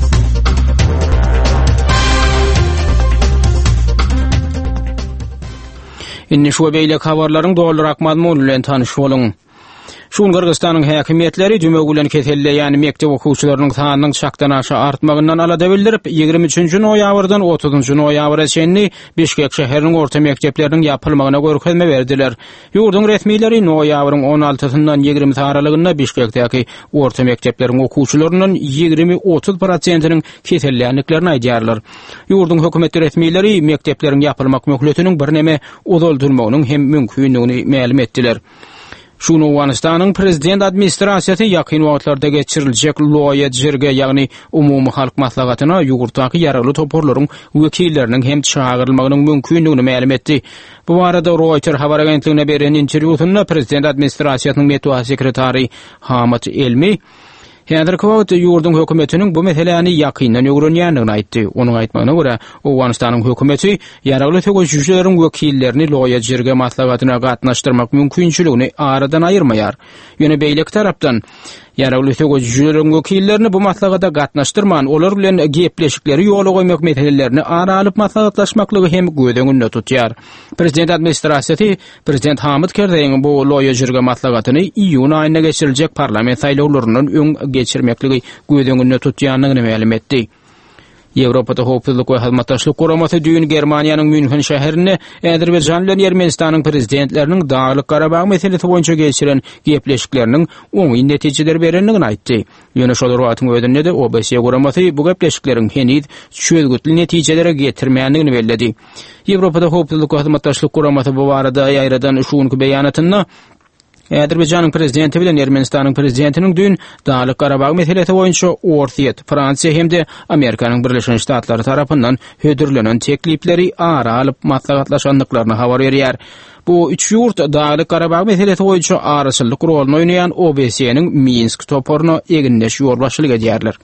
Inni şu beýlek habarlaryň doldurak mazmuny bilen tanyş boluň. Şun Kırgızstanyň häkimetleri düme bilen keselleýän mekdep okuwçylarynyň sanynyň çakdan aşa artmagyndan alada bildirip, ýygrimi üçünçi noýabrdan otuzunçy noýabra çenli Bişkek şäheriniň orta mektepleriniň ýapylmagyna görkezme berdiler. Ýurdun resmiýetleri noýabryň on altysyndan ýygrimi aralygyna Bişkekdäki orta mektepleriň okuwçylarynyň ýygrimi otuz prosentiniň keselleýänliklerini aýdýarlar. Ýurdun hökümet resmiýetleri mektepleriň ýapylmak möhletiniň birneme uzaldyrmagynyň hem mümkinligini ma'lum etdiler. Şunu Awganistanyň prezident administrasiýasy ýakyn wagtlarda geçiriljek loýa jerge ýagny umumy halk maslahatyna ýurtdaky ýaragly toporlaryň wekilleriniň hem çağırylmagynyň mümkinligini ma'lum etdi. Bu arada Reuters habar agentligine beren interwýusynda prezident administrasiýasynyň metbuat sekretary Hamid Elmi Häzirki wagtda ýurdun hökümetiniň bu meseleni ýakyndan öwrenýändigini aýtdy. Onuň aýtmagyna görä, Awganistanyň hökümeti ýaragly tögüşçüleriň wekillerini loýa jerge maslahatyna gatnaşdyrmak mümkinçiligini aradan aýyrmaýar. Ýöne beýlek tarapdan ýaragly tögüşçüleriň wekillerini bu maslahata gatnaşdyrman, olar bilen gepleşikleri ýola goýmak meselelerini ara alyp maslahatlaşmaklygy hem gödüňünde tutýar. Prezident administrasiýasy prezident Hamid Kerzeýiň bu loýa jerge maslahatyny iýun aýyna geçiriljek parlament saýlawlarynyň öň geçirmekligi gödüňünde tutýanlygyny ma'lum etdi. Ýewropada howpsuzlyk we hyzmatdaşlyk guramasy düýün Germaniýanyň Münhen şäherine Äzerbeýjan bilen Ermenistanyň prezidentleriniň Daglyk Garabag meselesi boýunça geçiren gepleşikleriniň oňy netijeleri berendigini aýtdy. Ýöne şol wagtyň özünde de O B S guramasy bu gepleşikleriň henüz çözgütli netijelere getirmeýändigini bellädi. Ýewropada howpsuzlyk we hyzmatdaşlyk guramasy bu barada ýaýradan şuňky beýanatyna Äzerbeýjanyň prezidenti bilen Ermenistanyň prezidentiniň dün Daglyk Garabag meselesi boýunça Orsiýet, Fransiýa hemde Amerikanyň Birleşen Ştatlary tarapyndan hödürlenen teklipleri ara alyp maslahatlaşandyklaryny habar berýär. Bu üç ýurt Daglyk Garabag meselesi boýunça araçylyk roluny oýnaýan O B S-niň Minsk toporuny eginleş ýolbaşçylyk edýärler.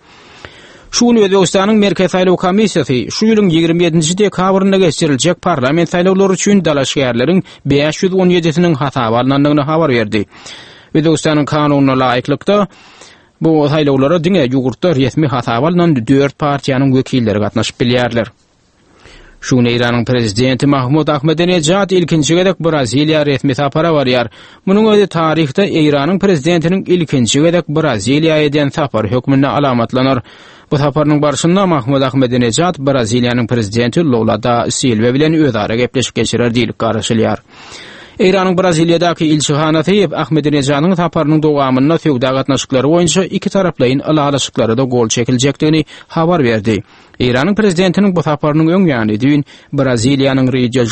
Şunu Özbekistanyň Merkez Saýlaw Komissiýasy şu ýylyň ýygrimi ýedinçi dekabrynda geçiriljek parlament saýlawlary üçin dala şäherleriň beş ýüz on ýedisiniň hasaba alynandygyny habar berdi. Özbekistanyň kanunyna laýyklykda bu saýlawlara diňe ýurtda resmi hasaba alynan dört partiýanyň wekilleri gatnaşyp bilýärler. Şunu Iranyň prezidenti Mahmud Ahmadinejad ilkinji gedek Braziliýa resmi sapara barýar. Munyň özi tarihde Iranyň prezidentiniň ilkinji gedek Braziliýa eden sapar hökmüne alamatlanar. Bu saparynyň barşynda Mahmud Ahmadinejad Braziliýanyň prezidenti Lula da Silva bilen özara gepleşip geçirer diýilip garaşylýar. Iranyň Braziliýadaky ilçihanasy Ahmadinejanyň saparynyň dowamyna söwda gatnaşyklary boýunça iki taraplaryň alalaşyklary da gol çekiljekdigini habar berdi. Iranyň prezidentiniň bu saparynyň öňýany dün Braziliýanyň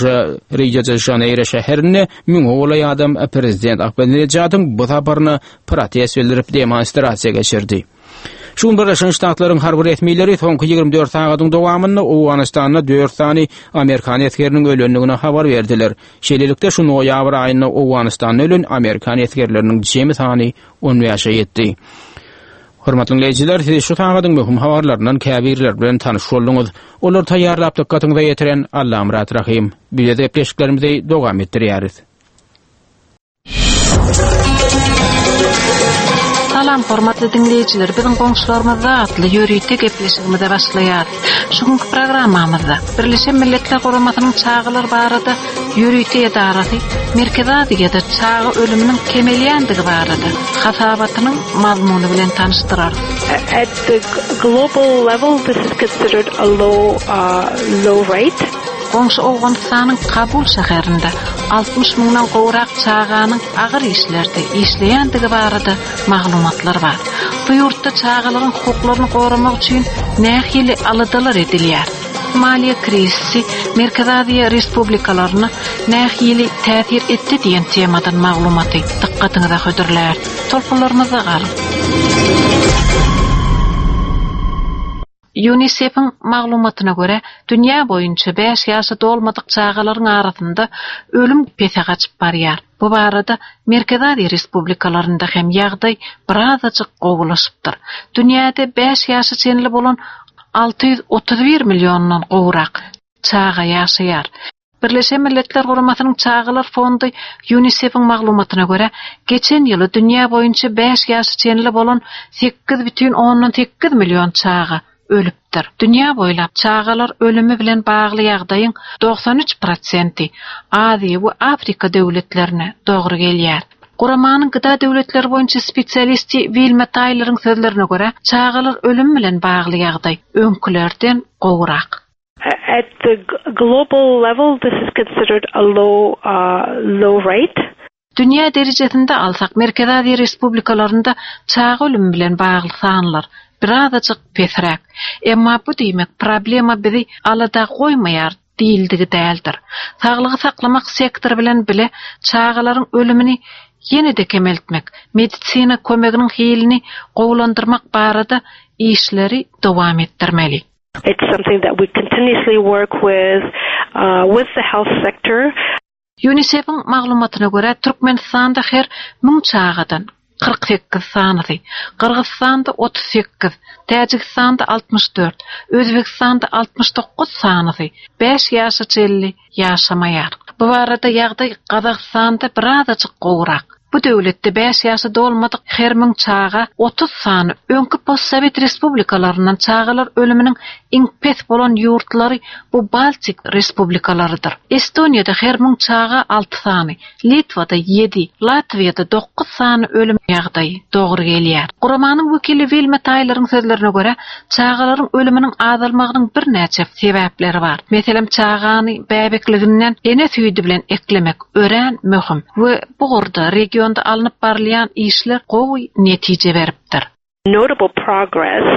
Rio de Janeiro şäherine müň ola adam prezident Ahmadinejadyň bu saparyny protest bildirip demonstrasiýa geçirdi. Şun Birleşen Ştatlaryň harby resmiýetleri soňky ýygrimi dört sagatyň dowamynda Awganistanda dört sany Amerikan eskeriniň ölendigine habar berdiler. Şeýlelikde şu noýabr aýynda Awganistanda ölen Amerikan eskerleriniň jemi sany on beşe ýetdi. Hormatly dinleýijiler, siz şu sagatyň möhüm habarlaryndan käbirler bilen tanyş bolduňyz. Olar taýýarlap dikkatiňizi ýetiren Allam Rahim. Bize de epeşiklerimizi dowam etdirýäris. Salam hormatly dinleyijiler, biziň goňşularymyzda atly ýöriýte gepleşigimizde başlaýar. Şuňky programmamyzda Birleşen Milletler Guramasynyň çağılar barada ýöriýte edarasy Merkezi Aziýada çağı ölüminiň kemelýändigi barada hasabatynyň mazmuny bilen tanıştyrar. At the global level, this is considered a low, uh, low rate. Goňşy Awganystanyň Kabul şäherinde altmış müňden gowrak çağanyň agyr işlerde işleýändigi barada maglumatlar bar. Bu ýurtda çağalaryň hukuklaryny goramak üçin nähili aladalar edilýär. Maliýe krizisi Merkezi Aziýa respublikalaryna nähili täsir etdi diýen temadan maglumaty diqqatyňyza hödürlär. Tolkunlarymyza galyp. UNICEF'in maglumatyna göre dünýä boýunça beş ýaşa dolmadyk çağalaryň arasynda ölüm pese gaçyp barýar. Bu barada Merkezi Aziýa respublikalarynda hem ýagdaý birazajyk gowulaşypdyr. Dünýäde beş ýaşa çenli bolan alty ýüz otuz bir millióndan gowrak çağa ýaşaýar. Birleşen Milletler Guramasynyň çağalar fondy UNICEF'in maglumatyna göre geçen ýyly dünýä boýunça beş ýaşa çenli bolan sekiz бүтүн oňdan sekiz million çağa ölüpdir. Dünya boylap çağalar ölümü bilen bagly ýagdaýyň doksan üç prosenti Aziýa we Afrika döwletlerine dogry gelýär. Guramanyň gyda döwletleri boýunça spesialisti Wilma Tyler'ın sözlerine göre çağalar ölüm bilen bagly ýagdaý öňkülerden gowrak. At the global level, this is considered a low, uh, low rate. Dünya derejesinde alsak Merkezi Aziýa respublikalarynda çağa ölüm bilen bagly sanlar birazajyk pesräk. Emma bu diýmek problema bizi alada goýmaýar diýildigi däldir. Saglygy saklamak sektory bilen bile çağalaryň ölümini ýene-de kemeltmek, medisina kömeginiň hilini gowlandyrmak barada işleri dowam etdirmeli. It's something that we continuously work with uh, with the health sector. UNICEF'in maglumatyna göre Türkmenistanda her müň çağadan kırk sekiz sanydy, Kyrgyzstanda otuz sekiz, Täjikistanda altmış dört, Özbekistanda altmış dokuz sanydy, beş ýaşa çelli ýaşamaýar. Bu barada ýagdaý Kazakstanda birazajyk gowrak. Bu döwletde beş ýaşa dolmadyk her müň çağa otuz sany öňkü postsovet respublikalaryndan çağalar ölüminiň iň pes bolan ýurtlary bu Baltik respublikalarydyr. Estoniýada her müň çağa alty sany, Litvada yedi, Latviýada dokuz sany ölüm ýagdaýy dogry gelýär. Guramanyň wekili Wilma Tyler'ın sözlerine göre çağalaryň ölüminiň azalmagynyň bir näçe sebäpleri bar. Meselem çağany bäbekliginden ene süýdi bilen eklemek ören möhüm we bu gorda regionda alınıp barlayan işler gowy netije beripdir. Notable progress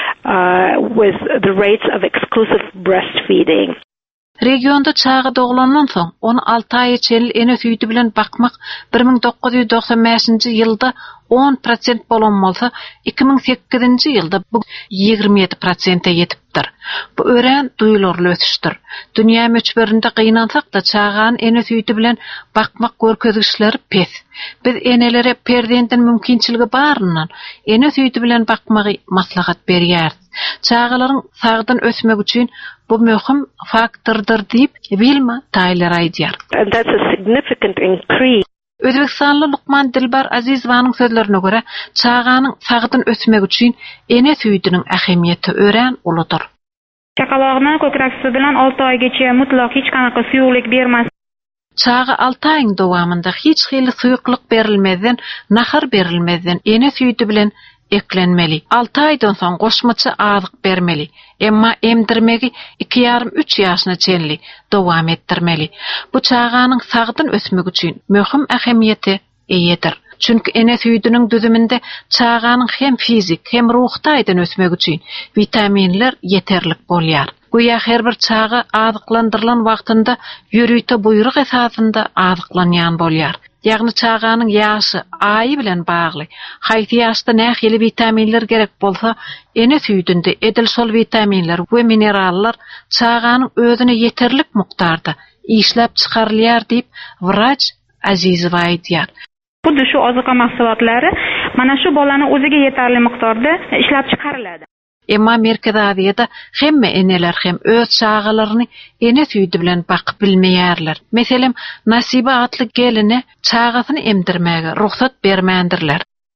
uh, with the rates of exclusive breastfeeding. Regionda çağı doğulandan soň onu alty ay çenli ene süýdi bilen bakmak bir müň dokuz ýüz doksan beşinji ýylda on prosent bolan bolsa iki müň sekizinji ýylda bu ýygrimi ýedi prosentga ýetipdir. Bu ören duýulary ösüşdir. Dünýä möçberinde gynansak da çağanyň ene süýdi bilen bakmak görkezişleri pes. Biz enelere perdentin mümkinçiligi baryndan ene süýdi bilen bakmagy maslahat berýär. Çağalaryň sagdan ösmek üçin bu möhüm faktordur diýip Wilma Tyler aýdýar. And that's a significant increase. Özbekistanly Lukman Dilbar Azizowanyň sözlerine göre çağanyň sagdan ösmek üçin ene süýdiniň ähemiýeti ören uludur. Çakalagyna kökrak su bilen alty aygacha mutlak hiç kanaqa suýuklyk bermez. Çağı alty aýyň dowamında hiç hili suýuklyk berilmeden, nahar berilmeden ene süýdi bilen eklenmeli. alty aýdan soň goşmaçy azyk bermeli. Emma emdirmegi iki ýarym üç ýaşyna çenli dowam etdirmeli. Bu çağanyň sagdan ösmek üçin möhüm ähemiýeti eýedir. Çünki ene süýdiniň düzüminde çağanyň hem fizik hem ruhta aýdan ösmek üçin vitaminler ýeterlik bolýar. Goýa her bir çağı azyklandyrylan wagtynda ýöriýte buyruk esasında azyklanýan bolýar. Ýagny çağanyň ýaşy aýy bilen bagly. Haýsy ýaşda nähili vitaminler gerek bolsa, ene süýdünde edil şol vitaminler we minerallar çağanyň özüne ýeterlik mukdarda işläp çykarylýar diýip wrach Azizow aýdýar. Xuddi şu ozuqa mahsulotlari mana shu bolany o'ziga yetarli miqdorda ishlab chiqariladi. Emma Merkezi Aziýada hemme eneler hem öz çağalaryny ene süýdi bilen bakyp bilmeýärler. Meselem Nasiba atly geline çağasyny emdirmäge ruhsat bermändirler.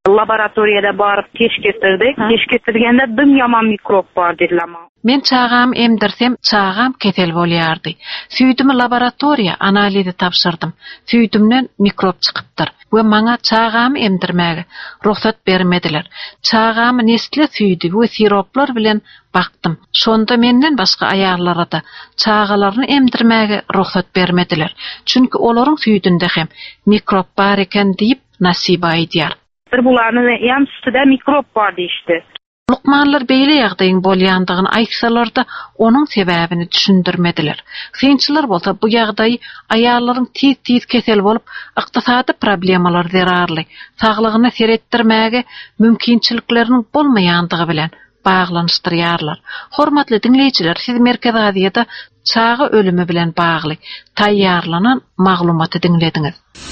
Laboratoriyada barıp teşkirtirdik. Teşkirtirgende dım yaman mikrop var dediler. Men çağam emdirsem çağam ketel bolýardy. Süýdümi laboratoriýa analizi tapşyrdym. Süýdümden mikrop çykypdyr. Bu maňa çağam emdirmäge ruhsat bermediler. Çağam nesli süýdi bu siroplar bilen baktım. Şonda menden başga aýarlara da çağalaryny emdirmäge ruhsat bermediler. Çünki olaryň süýdünde hem mikrop bar eken diýip nasip aýdýar. Bularning ýam üstüde mikrop bar diýişdi. Lukmanlar beýle ýagdaýyň bolýandygyny aýtsalar da onuň sebäbini düşündirmediler. Kynçylar bolsa bu ýagdaý aýallaryň tiz-tiz kesel bolup ykdysady problemalar zerarly, saglygyny seretdirmäge mümkinçilikleriniň bolmaýandygy bilen baglanyşdyrýarlar. Hormatly dinleýijiler, siz Merkez Aziýada çağı ölümi bilen bagly taýýarlanan maglumaty dinlediňiz.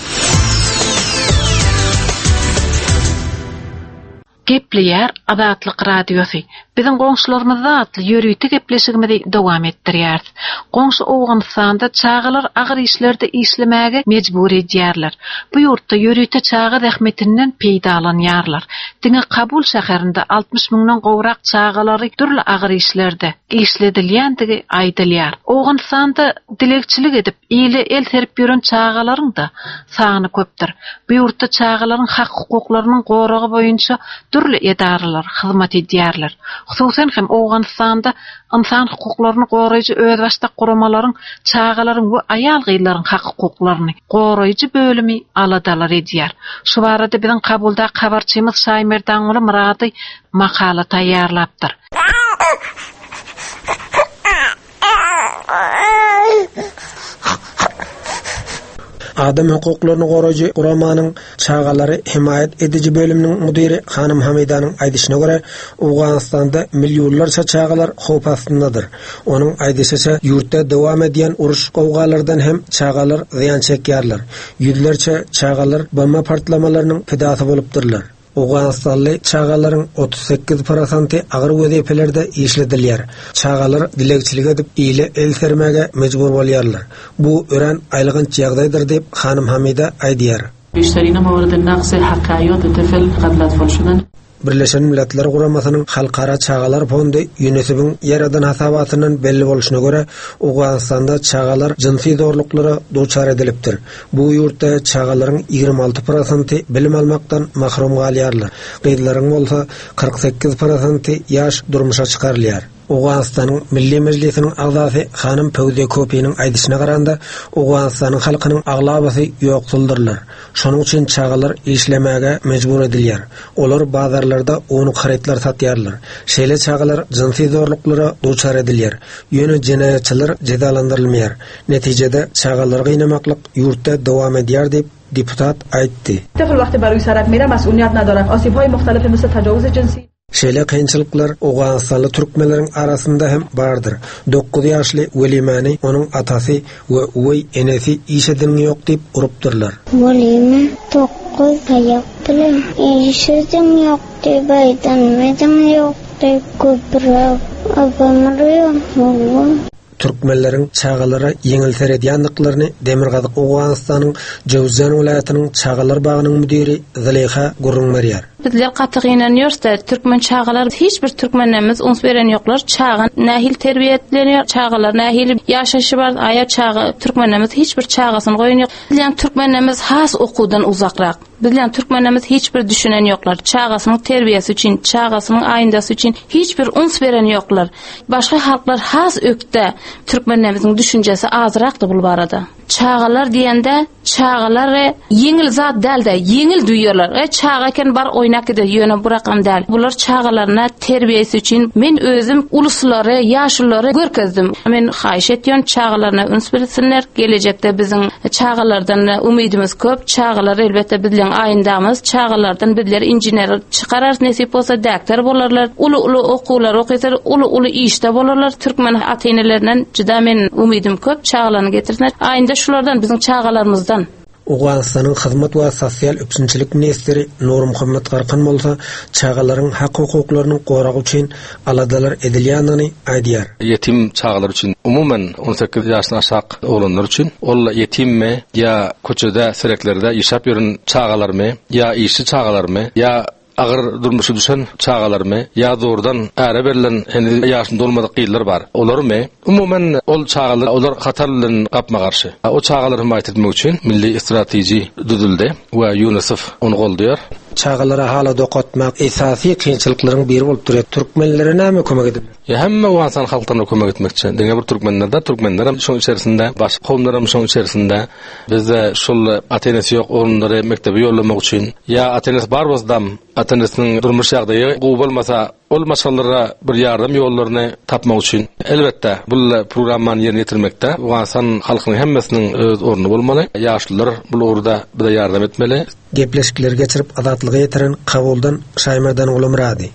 Gepliyar Adatlyk Radiosu. Bizim goňşularymyzda atly ýörüýti gepleşigimizi dowam etdirýär. Goňşy Owganystanda çağalar agyr işlerde işlemäge mejbur edýärler. Bu ýurtda ýörüýti çağı rahmetinden peýdalanýarlar. Diňe Kabul şäherinde altmış müňden gowrak çağalary türli agyr işlerde işledilýändigi aýdylýar. Owganystanda dilekçilik edip ýyly el serip ýören çağalaryň da sany köpdir. Bu ýurtda çağalaryň hak hukuklarynyň goragy boýunça türli edaralar hyzmat edýärler. Hususan hem Owganystanda insan hukuklaryny goraýjy öz başda guramalaryň çağalaryň bu aýal gyýlaryň hak hukuklaryny goraýjy bölümi aladalar edýär. Şu barada biziň Kabulda habarçymyz Şaýmerdan uly Murady makala taýýarlapdyr. Adam hukuklaryny goraýjy guramanyň çağalary himayet edici bölüminiň müdiri Hanım Hamidanyň aýdyşyna görä, Owganystanda milliýonlarça çağalar howp astyndadyr. Onuň aýdysynça ýurtda dowam edýän uruş gowgalardan hem çağalar ziýan çekýärler. Ýüzlerçe çağalar bomba partlamalarynyň pidasy bolupdyrlar. Owganystanly çağalaryň otuz sekiz prosenty agyr wezepelerde işledilýär. Çağalar dilekçilik edip ýyly el sermäge mejbur bolýarlar. Bu ören aýlygynç ýagdaýdyr diýip Hanım Hamida aýdýar. بیشترین موارد نقص حقایت طفل قبل اطفال شدن. Birleşen Milletler Guramasynyň Halkara Çağalar Fondy UNICEF-iň ýaradan hasabatynyň belli bolşyna görä, Owganystanda çağalar jinsi zorluklara duçar edilipdir. Bu ýurtda çağalaryň ýygrimi alty prosenty bilim almakdan mahrum galýarlar. Gyýdlaryň bolsa kırk sekiz prosenty ýaş durmuşa çykarylýar. Owganystanyň Milli Mejlisiniň agzasy Hanım Pöwze Köpiniň aýdyşyna garanda, Owganystanyň halkynyň aglabasy ýoksuldurlar. Şonuň üçin çağalar işlemäge mejbur edilýär. Olar bazarlarda onu haritlar satýarlar. Şeýle çağalar jinsi zorluklara duçar edilýär. Ýöne jinayatçylar jezalandyrylmaýar. Netijede çağalar gynnamaklyk ýurtda dowam edýär diýip deputat aýtdy. طفل وقتی برای سرک میره مسئولیت نداره. آسیب‌های مختلفی مثل تجاوز جنسی. Şeýle kynçylyklar Owganystanly türkmenleriň arasynda hem bardyr. dokuz ýaşly Welimany onuň atasy we uwy enesi işedin ýok diýip urupdyrlar. Welime dokuz aýak bilen işedin ýok diýip aýdanmadan ýok diýip köpürak abamrýar. Türkmenleriň çağalara ýeňil seredýändiklaryny Demirgazyk Owganystanyň Jowzan welaýatynyň çağalar bagynyň müdiri Zaleyha Gurrunmarýar. Bizler qatygyňlanýarsa türkmen çağalar hiç bir türkmenlerimiz uns beren ýoklar. Çağın nähil terbiýetlenýär, çağalar nähil ýaşaşy bar, aýa çağı türkmenlerimiz hiç bir çağasyny goýan ýok. Bizler türkmenlerimiz has okudan uzakrak. Bizler türkmenlerimiz hiç bir düşünen ýoklar. Çağasynyň terbiýesi üçin, çağasynyň aýyndasy üçin hiç bir uns beren ýoklar. Başga halklar has ökde türkmenlerimiziň düşünjesi azrakdy bu barada. Çağalar diýende çağalar ýeňil zat dälde, ýeňil duýýarlar. E çağa eken bar oynak eder, ýöne bu rakam däl. Bular çağalaryna terbiýesi üçin men özüm uluslary, ýaşlary görkezdim. Men haýyş etýän çağalaryna üns bersinler. Gelecekde biziň çağalardan umydymyz köp. Çağalar elbetde bizleň aýyndamyz. Çağalardan bizler injener çykarar, nesip bolsa daktar bolarlar. Uly-uly okuwlar okysar, uly-uly işde bolarlar. Türkmen ata-enelerinden juda men umydym köp. Çağalaryny getirsinler. Aýynda şulardan biziň çağalarymyzdan. Uganistan'ın Hyzmat we Sosial Öpsünçilik ministeri Nur Muhammed Garkan bolsa çağalaryň hak hukuklaryny goragy üçin aladalar edilýanyny aýdýar. Yetim çağalar üçin umumen on sekiz ýaşdan aşak olanlar üçin ol yetimmi ýa köçede sereklerde ýaşap ýören çağalarmy ýa işi çağalarmy ýa agyr durmuşy düşen çağalarmy ýa doğrudan äre berilen hende ýaşynda olmadyk gyýlar bar. Olarmy umumen ol çağalar olar hatar bilen gapma garşy. O çağalary hymat etmek üçin milli strateji düzüldi we UNICEF onu goldaýar. Çağalara hala dokatmak esasy kynçylyklaryň biri bolup durar. Türkmenlere näme kömek edip? Ya hemme Uganistan halklarına kömek etmekçi. Denge bir Türkmenlerde, Türkmenler hem şoň içerisinde, başga kowmlar hem şoň içerisinde bizde şol atenesy ýok orunlary mektebe ýollamak üçin ya atenes bar bozdam, atenesiniň durmuş ýagdaýy gowy bolmasa ol masalara bir ýardam ýollaryny tapmak üçin elbetde bu programmany ýerine ýetirmekde Uganistan halkynyň hemmesiniň öz oruny bolmaly. Ýaşlylar bu orada bir ýardam etmeli. Gepleşikler geçirip adatlygy ýetiren kabuldan Şaýmerden Ulumrady.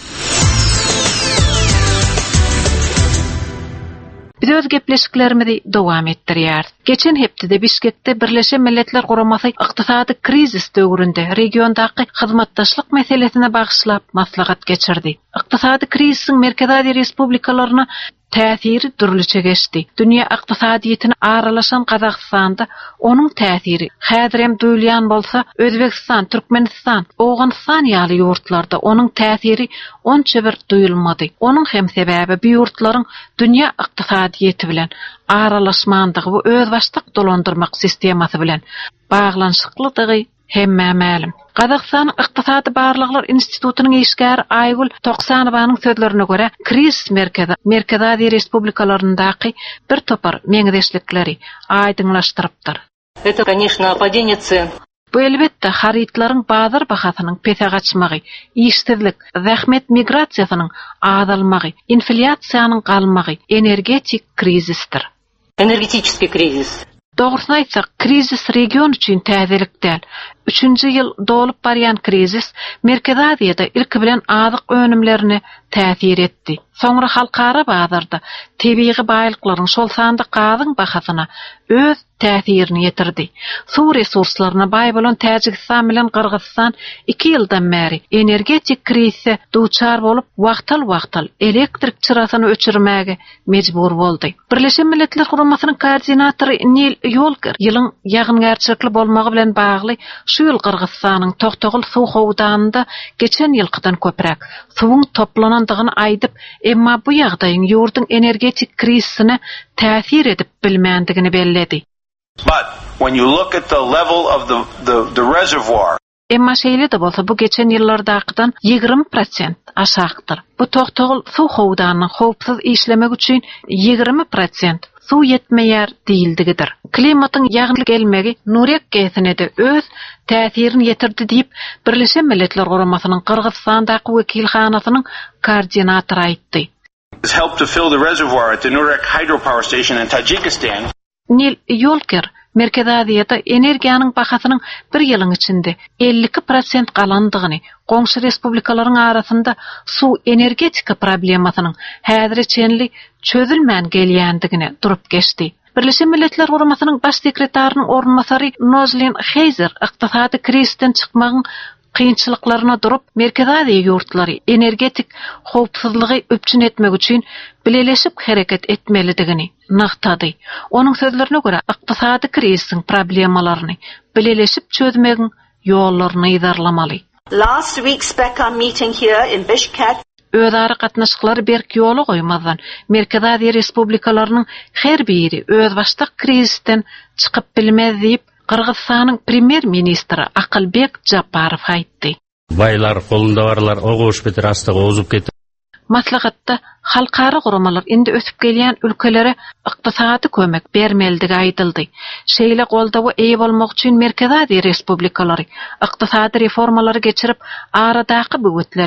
Biz öz gepleşiklerimizi dowam etdirýär. Geçen hepde Bişkekde Birleşen Milletler Guramasy ykdysady krizis döwründe regiondaky hyzmatdaşlyk meselesine bagyşlap maslahat geçirdi. Ykdysady krizisiň Merkezi respublikalaryna täsiri durlyça geçdi. Dünýä ykdysadyýetyne aralaşan Gazagstanda onuň täsiri häzir hem duýulýan bolsa, Özbekistan, Türkmenistan, Owganistan ýaly ýurtlarda onuň täsiri onça bir duýulmady. Onuň hem sebäbi bu ýurtlaryň dünýä ykdysadyýety bilen aralaşmandygy we öz başlyk dolandyrmak sistemasy bilen baglanşyklydygy hemme ma'lum. Gazagstanyň ykdysady barlyklar institutynyň işgäri Aýgul Toksanowyň sözlerine görä, kriz merkezi, Merkezi respublikalaryndaky bir topar meňzeşlikleri aýdyňlaşdyrypdyr. Это, конечно, падение цен. Bu elbetde haritlaryň bazar bahasynyň pese gaçmagy, işsizlik, zähmet migrasiýasynyň azalmagy, infляциýanyň galmagy, energetik krizisdir. Энергетический кризис. Doğrusunu aýtsak, krizis region üçin täzelik däl. Üçünji ýyl dolup barýan krizis Merkezi Aziýada ilki bilen azyk önümlerini täsir etdi. Soňra halkara bazarda tebii baýlyklaryň şol sanda gazyň bahasyna öz täsirini ýetirdi. Suw resurslaryna baý bolan Täjikistan bilen Kyrgyzstan iki ýyldan bäri energetik krizise duçar bolup wagtal-wagtal elektrik çyrasyny öçürmäge mejbur boldy. Birleşen Milletler Guramasynyň koordinatory Neil Yolker ýylyň ýagyngarçylykly bolmagy bilen bagly şu ýyl Kyrgyzstanyň Toktogul suw howdanynda geçen ýylkydan köprek suwuň toplanandygyny aýdyp, emma bu ýagdaýyň ýurduň energetik krizisine täsir edip bilmändigini belledi. But when you look at the level of the the, the reservoir, emma şeýle de bolsa bu geçen ýyllardakydan ýygrimi prosent aşakdyr. Bu Toktogul suw howdanyny howpsuz işlemek üçin ýygrimi prosent suw ýetmeýär diýildigidir. Klimatyň ýagny gelmegi Nurek gesine de öz täsirini ýetirdi diýip Birleşen Milletler Guramasynyň Kyrgyzstandaky wekilhanasynyň koordinatory aýtdy. Has helped to fill the reservoir at the Nurek hydropower station in Tajikistan. Neil Yolker Merkezi Aziýada energiýanyň bahasynyň bir ýylyň içinde elli prosent galandygyny, goňşy respublikalaryň arasynda suw energetika problemasynyň häzir çenli çözülmän gelýändigini durup geçdi. Birleşen Milletler Guramasynyň baş sekretarinyň ornmasary Nozlin Heiser ykdysady krizisten çykmagyň kynçylyklaryna durup Merkezi Aziýa ýurtlary energetik howpsuzlygy öpçün etmek üçin bileleşip hereket etmelidigini naktady. Onuň sözlerine görä, ykdysady krizisiň problemalaryny bileleşip çözmegiň ýollaryny ýazarlamaly. Last week's Becca meeting here in Bishkek Özara gatnaşyklary berk ýoly goýmazdan Merkezi Aziýa respublikalarynyň her biri öz başlyk krizisten çykyp bilmez diýip Kırgızstanyň premier ministri Akylbek Japarow aýtdy. Baylar golunda barlar oguş beter astaga ozup ketdi. Maslahatda halkara guramalar indi ösüp gelýän ülkelere ykdysady kömek bermeldigi aýdyldy. Şeýle goldawy eýe bolmak üçin Merkezi Aziýa respublikalary ykdysady reformalary geçirip aradaky böwetleri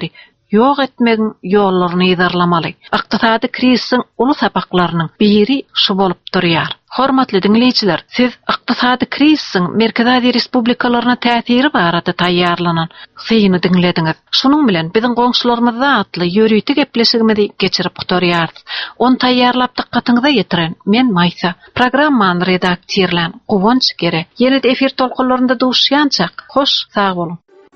ýok etmegin ýollaryny ýydarlamaly. Ykdysady kriziň uly sapaklarynyň biri şu bolup durýar. Hormatly dinleýijiler, siz ykdysady kriziň Merkezi respublikalaryna täsiri barada taýýarlanan syny dinlediňiz. Şunuň bilen biziň goňşularymyzda atly ýörüýti gepleşigimizi geçirip gutarýarys. Onu taýýarlap diqqatyňyza ýetiren men Maysa. Programmany redaktorlan Gowunç Gere. Ýene-de efir tolkunlarynda duşýançak. Hoş, sag bolun.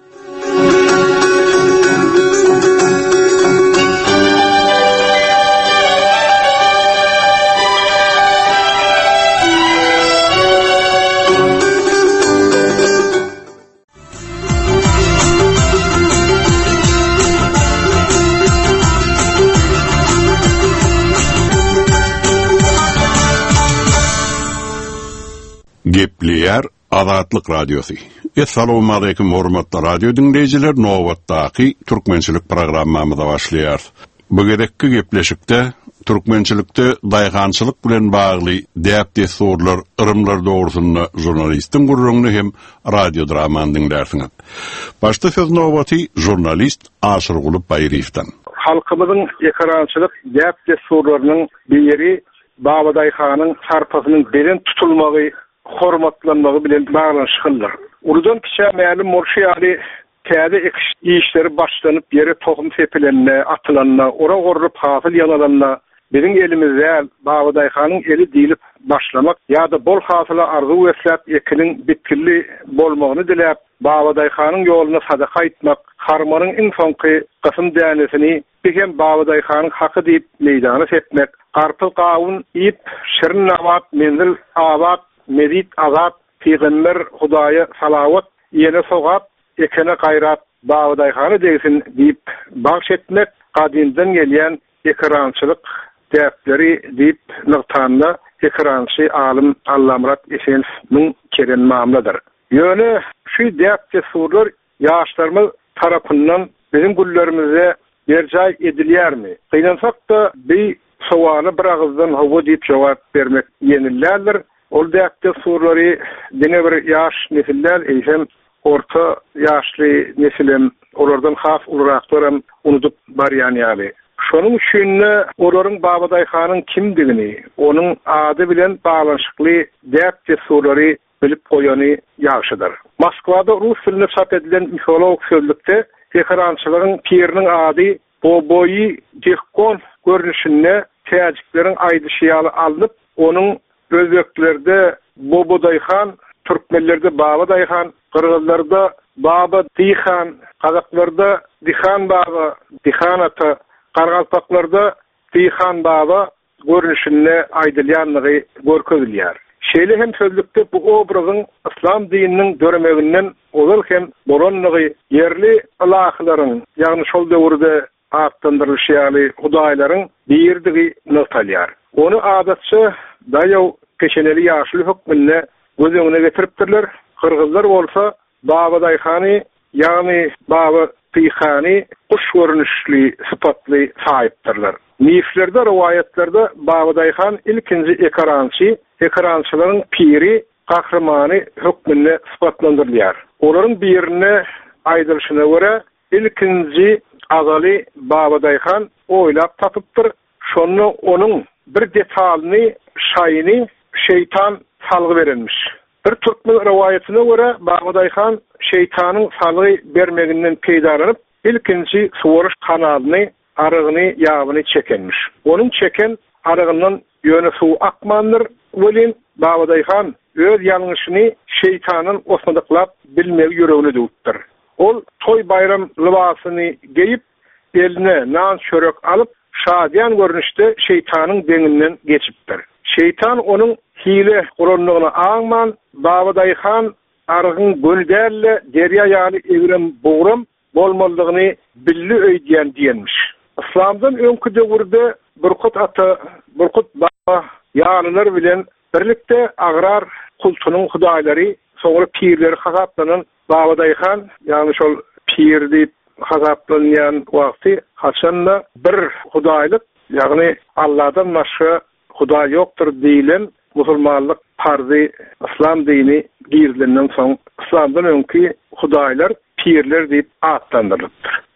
Gepleýär Azatlyk Radiosu. Assalamu alaykum hormatly radio dinleýijiler, nowatdaky türkmençilik programmamyza başlaýar. Bu gerekli gepleşikde türkmençilikde daýgançylyk bilen bagly däpde sorlar, ırımlar dogrusyna jurnalistin gurrunny hem radio dramany dinlersiňiz. Başda söz nowaty jurnalist Aşyrguly Baýryewden. Halkymyzyň ekrançylyk däpde sorlarynyň biri Babaday Hanyň sarpasynyň beren tutulmagy, hormatlanmagy bilen baglanşyklar. Uludan kiçä mälim morşy täze ekiş işleri başlanyp ýere tohum sepilenine, atylanna, ora gorrup hasyl ýanalanna, biziň elimizde Babaday Hanyň eli diýilip başlamak ýa-da bol hasyla arzu etläp ekiniň bitkilli bolmagyny diläp Babaday Hanyň ýoluna sadaka aýtmak, harmanyň iň soňky gysym dänesini bihem Babaday Hanyň haky diýip meýdana setmek, garpy gawun ip, şirin awat, menzil awat, medit azat, Peygamber Hudaýa salawat, ýene sowgat, ekene gaýrat Babaday Hany diýsin diýip bagş etmek gadymdan gelýän ekrançylyk däpleri diýip nyktanla ekrançy alim Allamurat Esenow'ň keren mamladyr. Ýöne şu däpde surlar ýaşlarymyz tarapyndan bizim gullerimize berjay edilýärmi? Gynansak da bir sowaly bir agızdan hawa diýip jogap bermek ýenillerdir. Ol däpde surlary dene bir ýaş nesiller, eýsem orta ýaşly nesilem olardan haf ulraklarym unutup barýan ýaly. Şonuň üçin olaryň Babaday Hanyň kimdigini, onuň ady bilen baglanşykly däpde surlary bilip goýany ýaşydyr. Moskwada rus dilinde çap edilen mikolog sözlükde ekrançylygyň piriniň ady Boboyi Dehkon görnüşinde täjikleriň aýdyşyaly alınıp, onuň özbeklerde Boboday Han, türkmenlerde Babaday Han, kırgızlarda Baba Dihan, kazaklarda Dihan Baba, Dihan ata, Kargalpaklarda Dihan Baba görnüşinde aýdylýanlygy görkezilýär. Şeýle hem sözlükde bu obrazyň İslam dininiň döremeginden ozal hem bolanlygy yerli alahlaryň, ýagny şol döwürde artdyrylýan hudaýlaryň birdigi noktalýar. Onu adatça daýaw keşeneli ýaşly hukmyny göz öňüne getiripdirler. Kırgızlar bolsa Babaday Hany, ýagny Baba Tihany kuş görnüşli, sypatly saýypdyrlar. Niflerde, riwayatlerde Babaday Han ilkinji ekrançy, ekrançylaryň piri, gahrymany hukmyny sypatlandyrýar. Olaryň birine aýdylyşyna görä ilkinji azaly Babaday Han oýlap tapypdyr. Şonu onuň bir detalyny, şaýyny şeytan salgy berenmiş. Bir türkmen riwayatyna görä Babaday Han şeytanyň salgy bermeginden peýdalanyp ilkinji suwaryş kanalyny, arygyny, ýabyny çekenmiş. Onuň çeken arygyndan ýöne suw akmandyr. Welin Babaday Han öz ýalňyşyny şeytanyň osmadyklap bilmegi ýüregine döwüpdir. Ol toy bayram libasyny giyip eline nan çörek alyp şadyan görnüşde şeytanyň deňinden geçipdir. Şeytan onuň hile guranlygyny aňman Babaday Han argyň gölderle derýa ýaly ewrem bogram bolmalygyny billi öýdýän diýenmiş. İslamdan öňkü döwürde Burkut ata, Burkut baba ýalylar bilen birlikde agrar kultunyň hudaýlary, soňra pirleri hasaplanan Babaday Han, ýagny şol pir diýip hasaplanýan wagty haçanda bir hudaýlyk, ýagny Allahdan başga huda ýokdur diýilen musulmanlyk parzy İslam dini girdilenden soň İslamdan öňki hudaýlar pirler diýip atlandyrypdyr.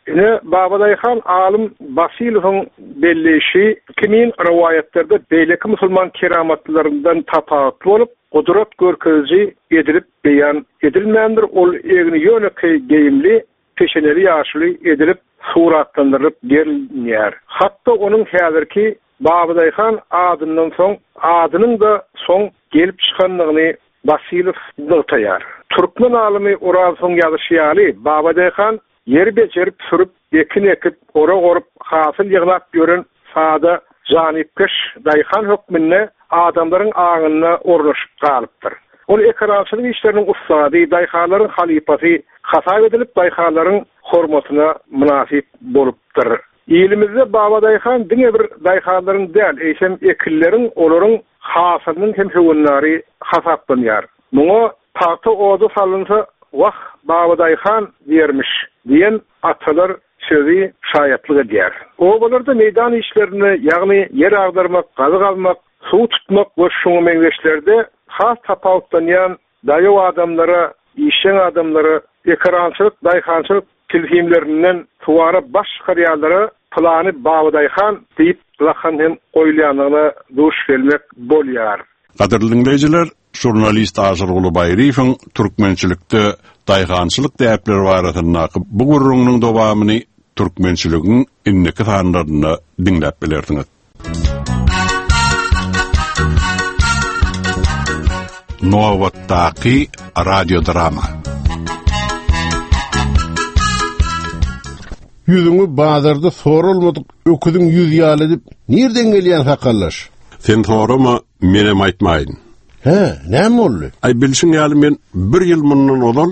Ine Babadayhan alim Basilov'un belleşi kimin rivayetlerde beyleki Müslüman keramatlarından tapatlı olup kudret görkezi edilip beyan edilmeyendir. Ol egni yöneki geyimli peşeneli yaşlı edilip suratlandırıp gelmeyer. Hatta onun hazırki Babadayhan adından son adının da son gelip çıkanlığını Basilov notayar. Türkmen alimi Uraz'ın yazışıyali Babadayhan yer becerip sürüp ekin ekip ora orup hasıl yığlap görün sağda janipkeş dayhan hükmünne adamların ağınına ornaşıp kalıptır. Ol ekrançılık işlerinin ustadı dayhaların halifası hata edilip dayhaların hormatına münasip boluptur. İlimizde Babadayhan dine bir dayhaların değil, eysem ekillerin olurun hasılının hem hüvünleri hasaplanıyar. Buna tahta odu salınsa vah Babadayhan vermiş diyen atalar sözü şayatlığı diyer. Ovalarda meydan işlerini, yani yer ağdarmak, kazık almak, su tutmak ve şunu mengeçlerde has tapavutlanyan dayo adamlara, işen adamlara, ekrançılık, dayhançılık tilhimlerinden tuvara baş kariyarlara planı Babadayhan deyip lakan hem oylayanına duş gelmek bolyar. Kadirli dinleyiciler, jurnalist Azar Ulu Bayrif'in Türkmençilikte dayhançılık däpleri baratynda bu gurrunun dowamyny türkmençiligiň inneki sanlarynda dinläp bilerdiňiz. Nowattaqi radio drama. Yüzüňi bazarda sorulmadyk öküdüň yüz ýaly edip nerden gelýän hakallaş? Sen sorama menem aýtmaýyn. He, näme boldy? Ay bilşiň ýaly men bir ýyl mundan olal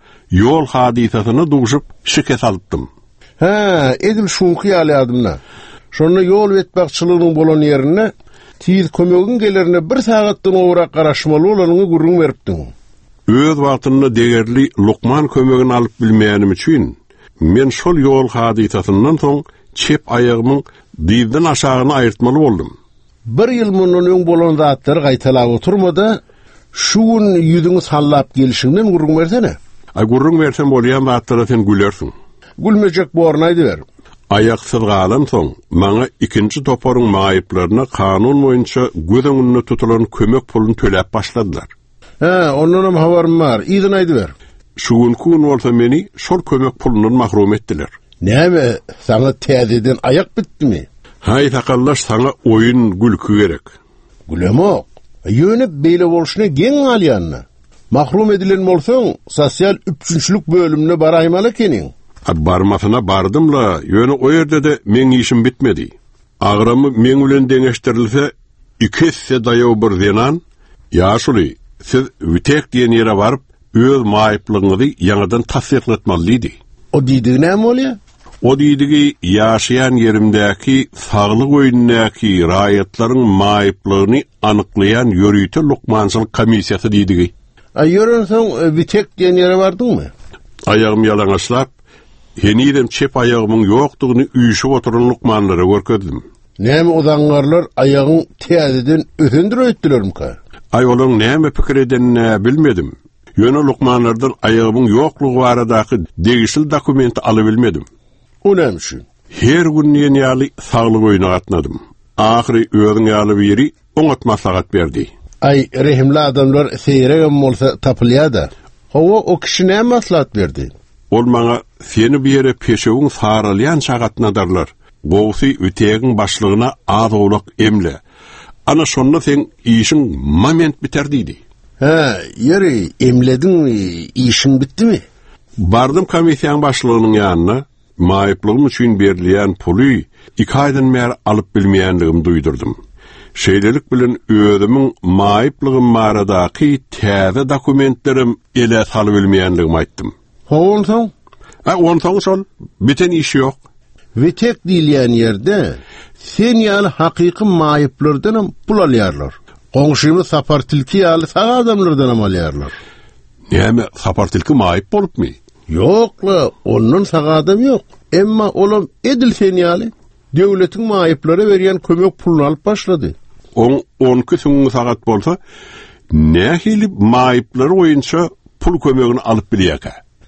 yol hadisasyny duşup şiket alypdym. He, edil şunky ýaly adamna. Şonu yol etbakçylygynyň bolan ýerine tiz kömegin gelerine bir sagatdan owra garaşmaly bolanyny gurrun beripdiň. Öz wagtyny degerli Lukman kömegini alyp bilmeýänim üçin men şol yol hadisasyndan soň çep ayagymyň dizden aşagyny aýyrtmaly boldum. Bir ýyl mundan öň bolan zatlary gaýtalap oturmada şu gün ýüzüňi sallap gelişinden gurrun bersene. Ay gurrun bersen bolýan zatlara sen gülersiň. Gülmejek bornaýdy ber. Ayaksyz galan soň maňa ikinji toparyň maýyplaryna kanun boýunça gödüňünde tutulan kömek pulun töläp başladylar. He, ondan habarym bar. Ýygyny aýdy ber. Şu gün bolsa meni şol kömek pulundan mahrum etdiler. Näme? Saňa täzeden ayak bitdimi? Hay takallaş sana oyun gülkü gerek. Gülemok. Yönüp beýle bolşyna geň alýanna. Mahrum edilen bolsaň, sosial üçünçülük bölümine baraýmaly keniň. Barmasyna bardymla, ýöne o ýerde de meň işim bitmedi. Agramy meň bilen deňeşdirilse, iki hisse daýaw bir zenan, ýaşuly, siz witek diýen ýere baryp, öz maýyplygyňyzy ýangadan tasdiq etmeliýdi. O diýdi näme bolýar? O diýdigi ýaşaýan ýerimdäki saglyk öýündäki raýatlaryň maýyplygyny anyklayan ýörüýte Lukmançylyk komissiýasy diýdigi. Ay ýörensoň witek diýen ýere bardymmy? Ayagym ýalaňaçlap, henidem çep ayagymyň ýokdugyny üýşüp oturan Lukmanlara görkezdim. Näme odangarlar ayagyň täzeden ösendir öýtdilermi? Ay olaň näme pikir edenini bilmedim. Ýöne Lukmanlardan ayagymyň ýoklugy baradaky degişli dokumenti alabilmedim. O näme üçin? Her gün ýaly saglyk öýüne gatnadym. Ahry özüň ýaly biri oňat maslahat berdi. Ay rehimli adamlar seýregen bolsa tapylýar-da. Hawa o kişi näme maslahat berdi? Ol maňa seni bir ýere peşegiň saralýan çagatnadarlar. Gowsy ütegiň başlygyna az owlak emle. Ana şonda sen işiň moment biter diýdi. He, ýeri emledin, işiň bitdimi? Bardım komissiýanyň başlygynyň ýanyna, maýyplygym üçin berilýän puly iki aýdan bäri alyp bilmeýänligimi duýdurdum. Şeýlelik bilen özümiň maýyplygym baradaky täze dokumentlerim ele salyp bilmeýänligimi aýtdym. Howunsoň? Ha, onsoň şol, biten iş ýok. Witek diýilýän ýerde sen ýaly hakyky maýyplardan pul alýarlar. Goňşymy sapar tilki ýaly saga adamlardan alýarlar. Näme, sapar tilki maýyp bolupmy? Ýokla, onun saga adam ýok. Emma olam edilsen ýaly döwletiň maýyplara berýän kömek puluny alyp başlady. On on iki sagat bolsa, nähili maýyplar oýunça pul kömegini alyp bilýärkä.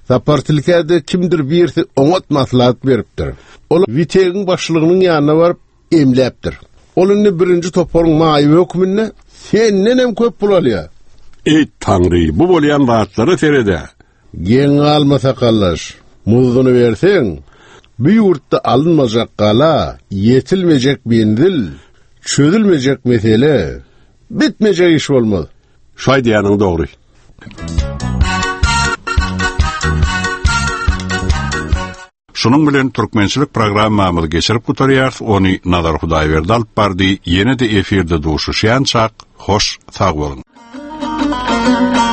Sapartilkade kimdir birisi oňat maslahat beripdir. Ol Witegiň başlygynyň ýanyna baryp emläpdir. Olunny birinji toporuň maýy hökmünde sen nenem köp bulalýa. Ey Tanrı, bu bolýan rahatlara terede. Geň almasa kallaş, muzduny berseň, bu ýurtda alınmajak gala, yetilmejek bendil, çözülmejek mesele, bitmejek iş bolmaz. Şaý diýeniň dogry. Şunun bilen türkmençilik programmamyzy geçirip gutarýar, ony Nazar Hudaýberdi alyp bardy, ýene-de efirde duşuşýançak, hoş sag bolun.